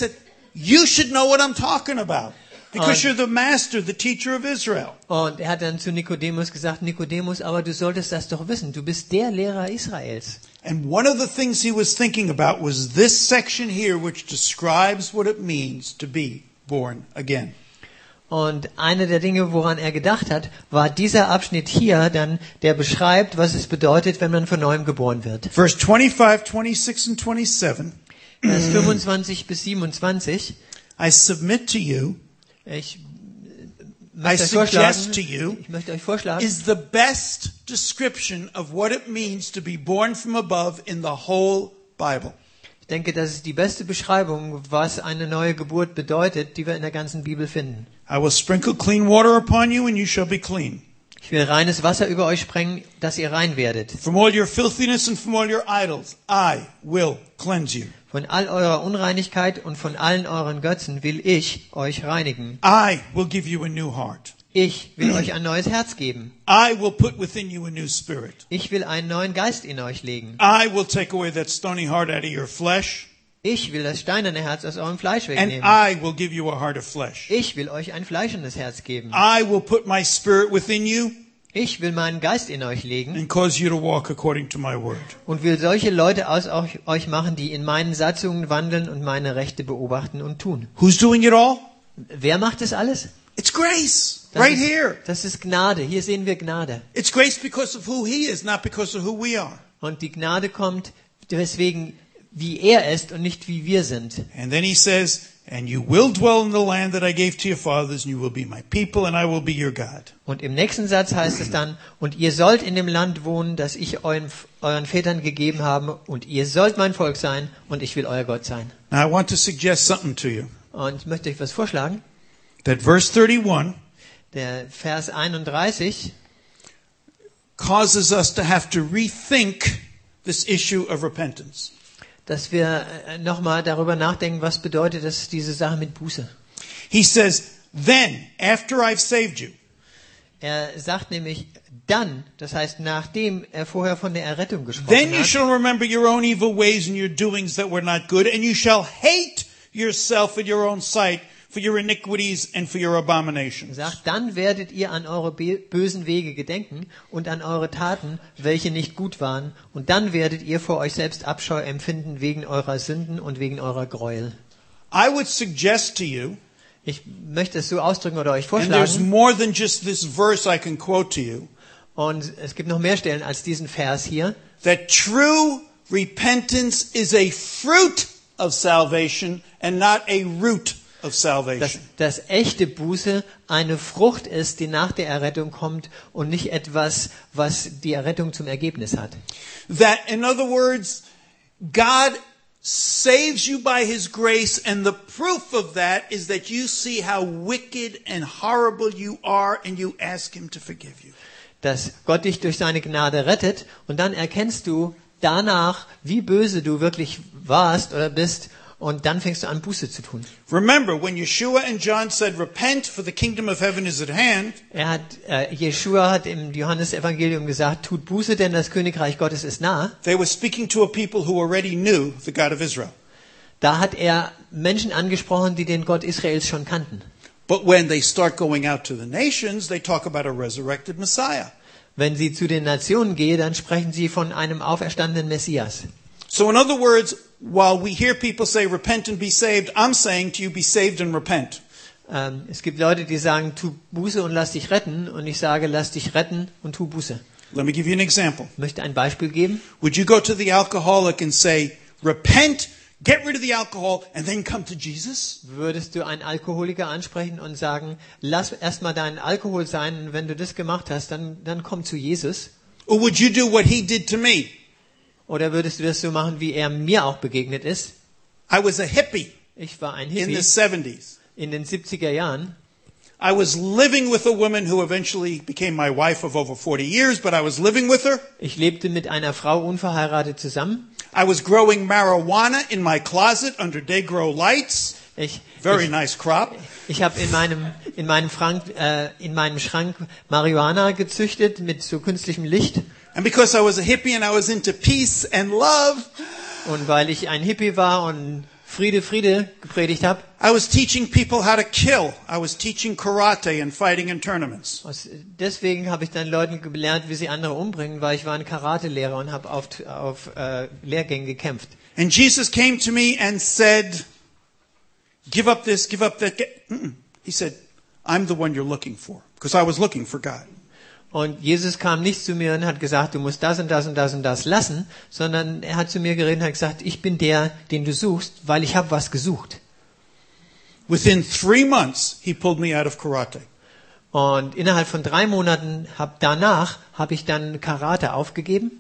you should know what I'm talking about. Because you're the master, the teacher of Israel. Und er hat dann zu Nikodemus gesagt, Nikodemus, aber du solltest das doch wissen. Du bist der Lehrer Israels. And one of the things he was thinking about was this section here, which describes what it means to be born again. Und eine der Dinge, woran er gedacht hat, war dieser Abschnitt hier dann, der beschreibt, was es bedeutet, wenn man von neuem geboren wird. Verse 25, 26, and 27. Vers 25 bis 27. I submit to you, Ich I möchte euch suggest vorschlagen, to you, ich möchte euch vorschlagen, is the best description of what it means to be born from above in the whole Bible. ich denke, das ist die beste Beschreibung, was eine neue Geburt bedeutet, die wir in der ganzen Bibel finden. I will sprinkle clean water upon you and you shall be clean. Ich will reines Wasser über euch sprengen, dass ihr rein werdet. From all your filthiness and from all your idols, I will cleanse you. Von all eurer Unreinigkeit und von allen euren Götzen will ich euch reinigen. I will give you a new heart. Ich will euch ein neues Herz geben. I will put within you a new spirit. Ich will einen neuen Geist in euch legen. I will take away that stony heart out of your flesh. Ich will das steinerne Herz aus eurem Fleisch And wegnehmen. I will give you a heart of flesh. Ich will euch ein fleischendes Herz geben. I will put my spirit within you Ich will meinen Geist in euch legen and cause you to walk according to my word. und will solche Leute aus euch machen, die in meinen Satzungen wandeln und meine Rechte beobachten und tun. Who's doing it all? Wer macht das alles? It's grace. Das Right ist, here. Das ist Gnade. Hier sehen wir Gnade. It's grace because of who he is, not because of who we are. Und die Gnade kommt, weswegen wie er ist und nicht wie wir sind. And then he says, and you will dwell in the land that I gave to your fathers, and you will be my people, and I will be your God. Und im nächsten Satz heißt es dann, und ihr sollt in dem Land wohnen, das ich euren Vätern gegeben habe, und ihr sollt mein Volk sein, und ich will euer Gott sein. Now I want to suggest something to you. Und ich möchte euch was vorschlagen. That verse 31 Der Vers 31 causes us to have to rethink this issue of repentance. dass wir nochmal darüber nachdenken, was bedeutet das, diese Sache mit Buße. He says, then, after I've saved you, Er sagt nämlich dann, das heißt nachdem er vorher von der Errettung gesprochen then you hat, shall remember your own evil ways and your doings that were not good, and you shall hate yourself in your own sight for your iniquities and for your abominations. sagt, dann werdet ihr an eure bösen Wege gedenken und an eure Taten, welche nicht gut waren, und dann werdet ihr vor euch selbst Abscheu empfinden wegen eurer Sünden und wegen eurer Gräuel. I would suggest to you, Ich möchte es so ausdrücken oder euch and there's vorschlagen, more than just this verse I can quote to you, und es gibt noch mehr Stellen als diesen Vers hier, that true repentance is a fruit of salvation and not a root of salvation. dass echte Buße eine Frucht ist, die nach der Errettung kommt und nicht etwas, was die Errettung zum Ergebnis hat. That, in other words, God saves you by His grace, and the proof of that is that you see how wicked and horrible you are, and you ask Him to forgive you. Dass Gott dich durch seine Gnade rettet und dann erkennst du danach, wie böse du wirklich warst oder bist, und dann fängst du an, Buße zu tun. Remember, when Yeshua and John said, repent, for the kingdom of heaven is at hand, Jeschua hat im Johannesevangelium gesagt, tut Buße, denn das Königreich Gottes ist nah. they were speaking to a people who already knew the God of Israel. Da hat er Menschen angesprochen, die den Gott Israels schon kannten. But when they start going out to the nations, they talk about a resurrected Messiah. Wenn sie zu den Nationen gehen, dann sprechen sie von einem auferstandenen Messias. So in other words, while we hear people say repent and be saved, I'm saying to you, be saved and repent. Es gibt Leute, die sagen, tu Buße und lass dich retten. Und ich sage, lass dich retten und tu Buße. Let me give you an example. Ich möchte ein Beispiel geben. Would you go to the alcoholic and say, repent, get rid of the alcohol, and then come to Jesus? Würdest du einen Alkoholiker ansprechen und sagen, lass erstmal deinen Alkohol sein, und wenn du das gemacht hast, dann komm zu Jesus? Or would you do what he did to me? Oder würdest du das so machen, wie er mir auch begegnet ist? I was a hippie Ich war ein in Hippie the 70s. in den 70er Jahren. I was living with a woman who eventually became my wife of over 40 years, but I was living with her. Ich lebte mit einer Frau unverheiratet zusammen. I was growing marijuana in my closet under day grow lights. Very nice crop. Ich habe in meinem Schrank Marihuana gezüchtet mit so künstlichem Licht. And because I was a hippie and I was into peace and love, Und weil ich ein Hippie war und Friede, Friede gepredigt habe, I was teaching people how to kill. I was teaching karate and fighting in tournaments. deswegen habe ich dann Leuten gelernt, wie sie andere umbringen, weil ich war ein Karatelehrer und habe auf Lehrgängen gekämpft. And Jesus came to me and said, give up this, give up that. He said, I'm the one you're looking for. Because I was looking for God. Und Jesus kam nicht zu mir und hat gesagt, du musst das und das und das und das lassen, sondern er hat zu mir geredet und hat gesagt, ich bin der, den du suchst, weil ich habe was gesucht. Within 3 months, he pulled me out of karate. Und innerhalb von 3 Monaten danach habe ich dann Karate aufgegeben.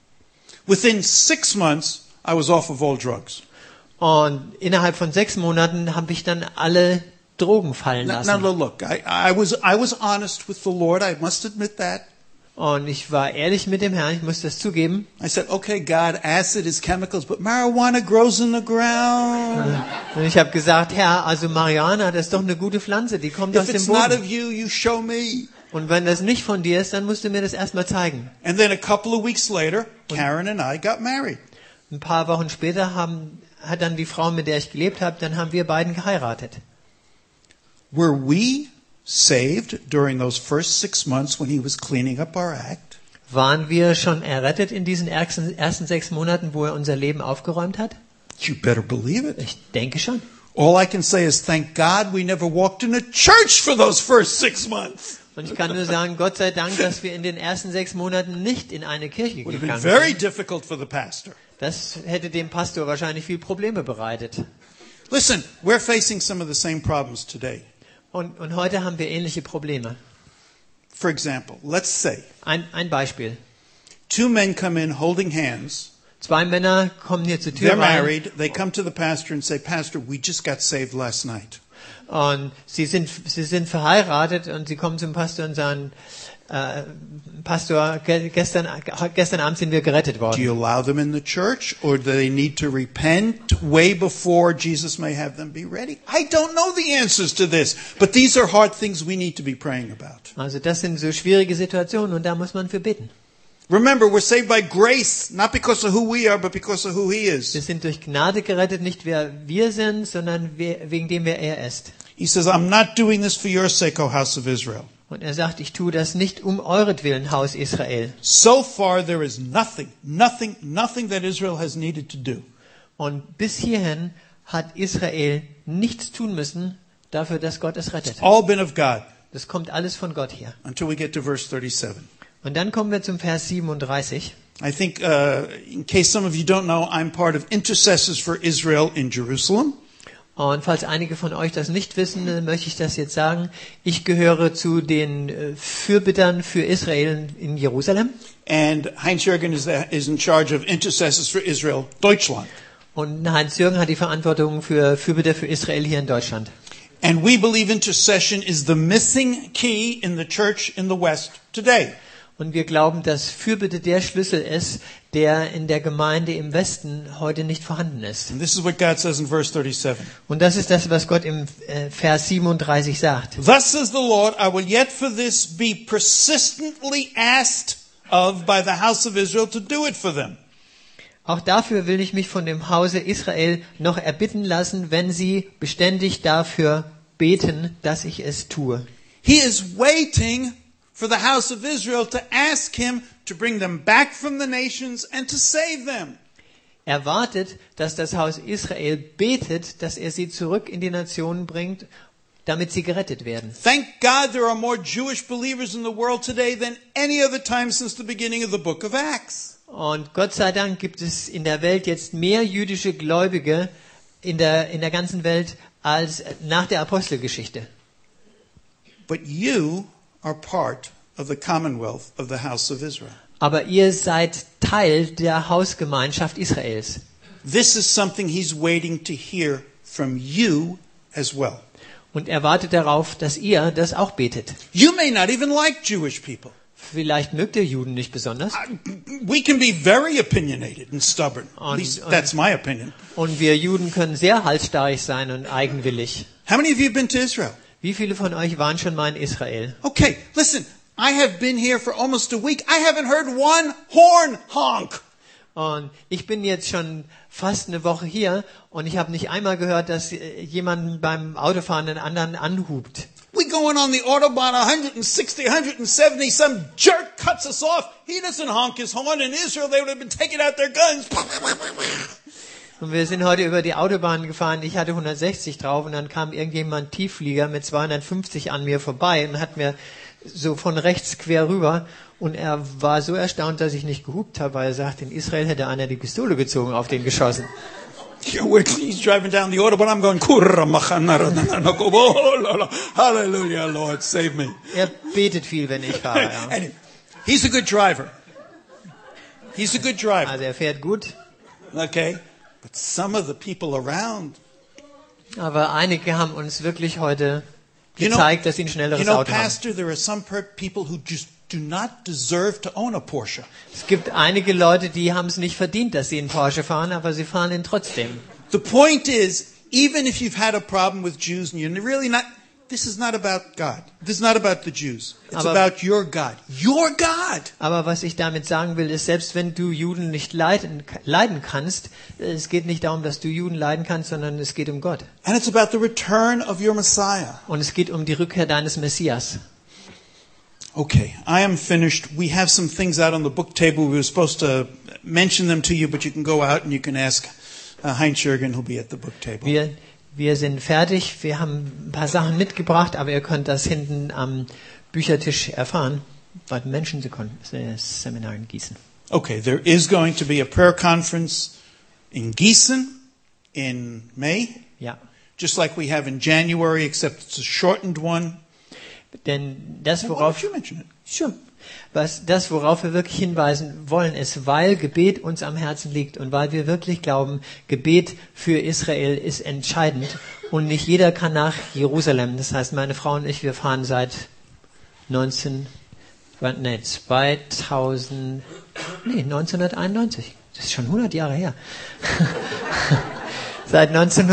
Within 6 months, I was off of all drugs. Und innerhalb von 6 Monaten habe ich dann alle Drogen fallen Now lassen. look, I was honest with the Lord. I must admit that. Und ich war ehrlich mit dem Herrn, ich muss das zugeben. I said, okay, God, acid is chemicals, but marijuana grows in the ground. Und ich habe gesagt, Herr, also Marihuana, das ist doch eine gute Pflanze, die kommt aus If dem it's not Boden. of you, you show me. Und wenn das nicht von dir ist, dann musst du mir das erstmal zeigen. And then a couple of weeks later, Karen and I got married. Ein paar Wochen später hat dann die Frau, mit der ich gelebt habe, dann haben wir beiden geheiratet. Were we saved during those first 6 months when he was cleaning up our act? Waren wir schon errettet in diesen ersten 6 Monaten, wo er unser Leben aufgeräumt hat? You better believe it. Ich denke schon. All I can say is thank God we never walked in a church for those first 6 months. Und ich kann nur sagen, Gott sei Dank, dass wir in den ersten 6 Monaten nicht in eine Kirche Would have been gegangen very sind. difficult for the pastor. Das hätte dem Pastor wahrscheinlich viel Probleme bereitet. Listen, we're facing some of the same problems today. Und heute haben wir ähnliche Probleme. For example, let's say Ein Beispiel. 2 men come in holding hands. 2 Männer kommen hier zur Tür They're rein married. They come to the pastor and say, Pastor, we just got saved last night. und sie sind verheiratet und sie kommen zum Pastor und sagen, Pastor, gestern Abend sind wir gerettet Do you worden. allow them in the church, or do they need to repent way before Jesus may have them be ready? I don't know the answers to this, but these are hard things we need to be praying about. Also das sind so schwierige Situationen und da muss man für beten. Remember, we're saved by grace, not because of who we are, but because of who He Wir is. sind durch Gnade gerettet, nicht wer wir sind, sondern wegen dem, wer er ist. He says, I'm not doing this for your sake, O house of Israel. Und er sagt, ich tue das nicht um euretwillen, Haus Israel. So far, there is nothing that Israel has needed to do. Und bis hierhin hat Israel nichts tun müssen dafür, dass Gott es rettet. It's all been of God Das kommt alles von Gott her. until we get to verse 37. Und dann kommen wir zum Vers 37. I think, in case some of you don't know, I'm part of Intercessors for Israel in Jerusalem. Und falls einige von euch das nicht wissen, möchte ich das jetzt sagen. Ich gehöre zu den Fürbittern für Israel in Jerusalem. And Heinz Jürgen is in charge of Intercessors for Israel Deutschland. Und Heinz-Jürgen hat die Verantwortung für Fürbitter für Israel hier in Deutschland. And we believe intercession is the missing key in the church in the West today. Und wir glauben, dass Fürbitte der Schlüssel ist, der in der Gemeinde im Westen heute nicht vorhanden ist. And this is what God says in verse 37. Und das ist das, was Gott im Vers 37 sagt. Thus says the Lord, I will yet for this be persistently asked of by the house of Israel to do it for them. Auch dafür will ich mich von dem Hause Israel noch erbitten lassen, wenn sie beständig dafür beten, dass ich es tue. He is waiting for the house of Israel to ask him to bring them back from the nations and to save them. Er wartet, dass das Haus Israel betet, dass er sie zurück in die Nationen bringt, damit sie gerettet werden. Thank God there are more Jewish believers in the world today than any other time since the beginning of the book of Acts. Und Gott sei Dank gibt es in der Welt jetzt mehr jüdische Gläubige in der ganzen Welt als nach der Apostelgeschichte. But you are part of the commonwealth of the house of Israel. Aber ihr seid Teil der Hausgemeinschaft Israels. This is something he's waiting to hear from you as well. Und er wartet darauf, dass ihr das auch betet. You may not even like Jewish people. Vielleicht mögt ihr Juden nicht besonders. We can be very opinionated and stubborn. At least that's my opinion. Und wir Juden können sehr halsstarrig sein und eigenwillig. How many of you have been to Israel? Wie viele von euch waren schon mal in Israel? Okay, listen. I have been here for almost a week. I haven't heard one horn honk. Und ich bin jetzt schon fast eine Woche hier und ich habe nicht einmal gehört, dass jemand beim Autofahren den anderen anhupt. We going on the Autobahn 160, 170, some jerk cuts us off. He doesn't honk his horn. In Israel, they would have been taking out their guns. Und wir sind heute über die Autobahn gefahren. Ich hatte 160 drauf und dann kam irgendjemand Tiefflieger mit 250 an mir vorbei und hat mir so von rechts quer rüber. Und er war so erstaunt, dass ich nicht gehupt habe, weil er sagt, in Israel hätte einer die Pistole gezogen, auf den geschossen. He's driving down the Autobahn. I'm going, hallelujah, Lord, save me. Er betet viel, wenn ich fahre. Ja. And he's a good driver. He's a good driver. Also er fährt gut, Okay? But some of the people around, aber einige haben uns wirklich heute gezeigt, dass sie ein schnelleres Auto haben. Pastor, there are some people who just do not deserve to own a Porsche. Es gibt einige Leute, die haben es nicht verdient, dass sie einen Porsche fahren, aber sie fahren ihn trotzdem. The point is, even if you've had a problem with Jews and you're really not, this is not about God. This is not about the Jews. It's Aber- about your God. Your God! Aber was ich damit sagen will, ist, selbst wenn du Juden nicht leiden kannst, es geht nicht darum, dass du Juden leiden kannst, sondern es geht um Gott. And it's about the return of your Messiah. Und es geht um die Rückkehr deines Messias. Okay, I am finished. We have some things out on the book table. We were supposed to mention them to you, but you can go out and you can ask Heinz Jürgen, who'll be at the book table. Wir sind fertig, wir haben ein paar Sachen mitgebracht, aber ihr könnt das hinten am Büchertisch erfahren, bei den Menschenseminaren Gießen. Okay, there is going to be a prayer conference in Gießen in May, Ja. just like we have in January, except it's a shortened one. Denn das, Why worauf don't you mention it? Sure. Worauf wir wirklich hinweisen wollen, ist, weil Gebet uns am Herzen liegt und weil wir wirklich glauben, Gebet für Israel ist entscheidend und nicht jeder kann nach Jerusalem. Das heißt, meine Frau und ich, wir fahren seit 1991. Das ist schon 100 Jahre her. Seit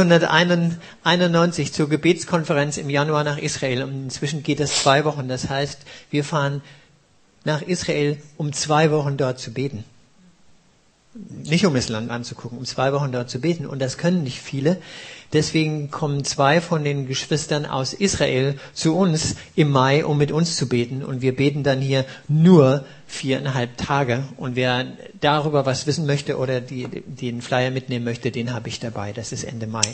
1991 zur Gebetskonferenz im Januar nach Israel. Und inzwischen geht es 2 Wochen. Das heißt, wir fahren nach Israel, um 2 Wochen dort zu beten. Nicht um das Land anzugucken, um 2 Wochen dort zu beten. Und das können nicht viele. Deswegen kommen 2 von den Geschwistern aus Israel zu uns im Mai, um mit uns zu beten. Und wir beten dann hier nur 4,5 Tage. Und wer darüber was wissen möchte oder den Flyer mitnehmen möchte, den habe ich dabei. Das ist Ende Mai.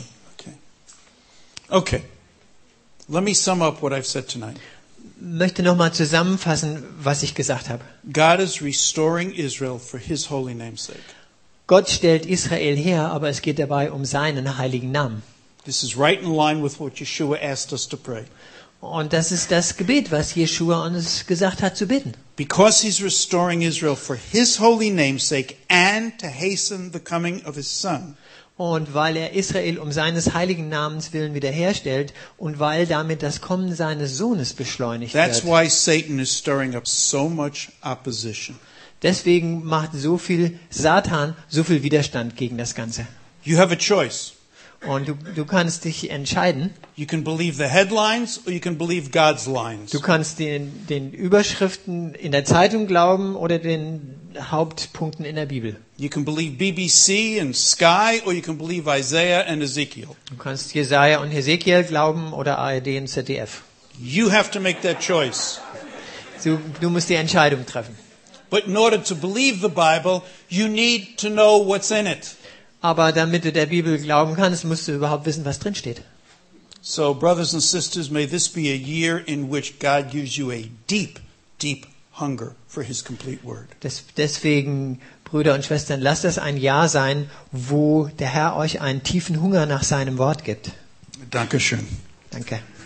Okay. Let me sum up what I've said tonight. Möchte nochmal zusammenfassen, was ich gesagt habe. God is restoring Israel for His holy name's sake. Gott stellt Israel her, aber es geht dabei um seinen heiligen Namen. This is right in line with what Yeshua asked us to pray. Und das ist das Gebet, was Jeschua uns gesagt hat zu beten. Because He's restoring Israel for His holy name's sake and to hasten the coming of His Son. Und weil er Israel um seines heiligen Namens willen wiederherstellt und weil damit das Kommen seines Sohnes beschleunigt That's wird. why Satan is stirring up so much opposition. Deswegen macht Satan so viel Widerstand gegen das Ganze. You have a choice. Und du kannst dich entscheiden. You can believe the headlines or you can believe God's lines. Du kannst den Überschriften in der Zeitung glauben oder den Hauptpunkten in der Bibel. You can believe BBC and Sky or you can believe Isaiah and Ezekiel. Du kannst Jesaja und Hesekiel glauben oder ARD und ZDF. You have to make that choice. Du musst die Entscheidung treffen. But in order to believe the Bible, you need to know what's in it. Aber damit du der Bibel glauben kannst, musst du überhaupt wissen, was drin steht. So, brothers and sisters, may this be a year in which God gives you a deep, deep hunger for His complete word. Deswegen, Brüder und Schwestern, lasst das ein Jahr sein, wo der Herr euch einen tiefen Hunger nach seinem Wort gibt. Dankeschön. Danke.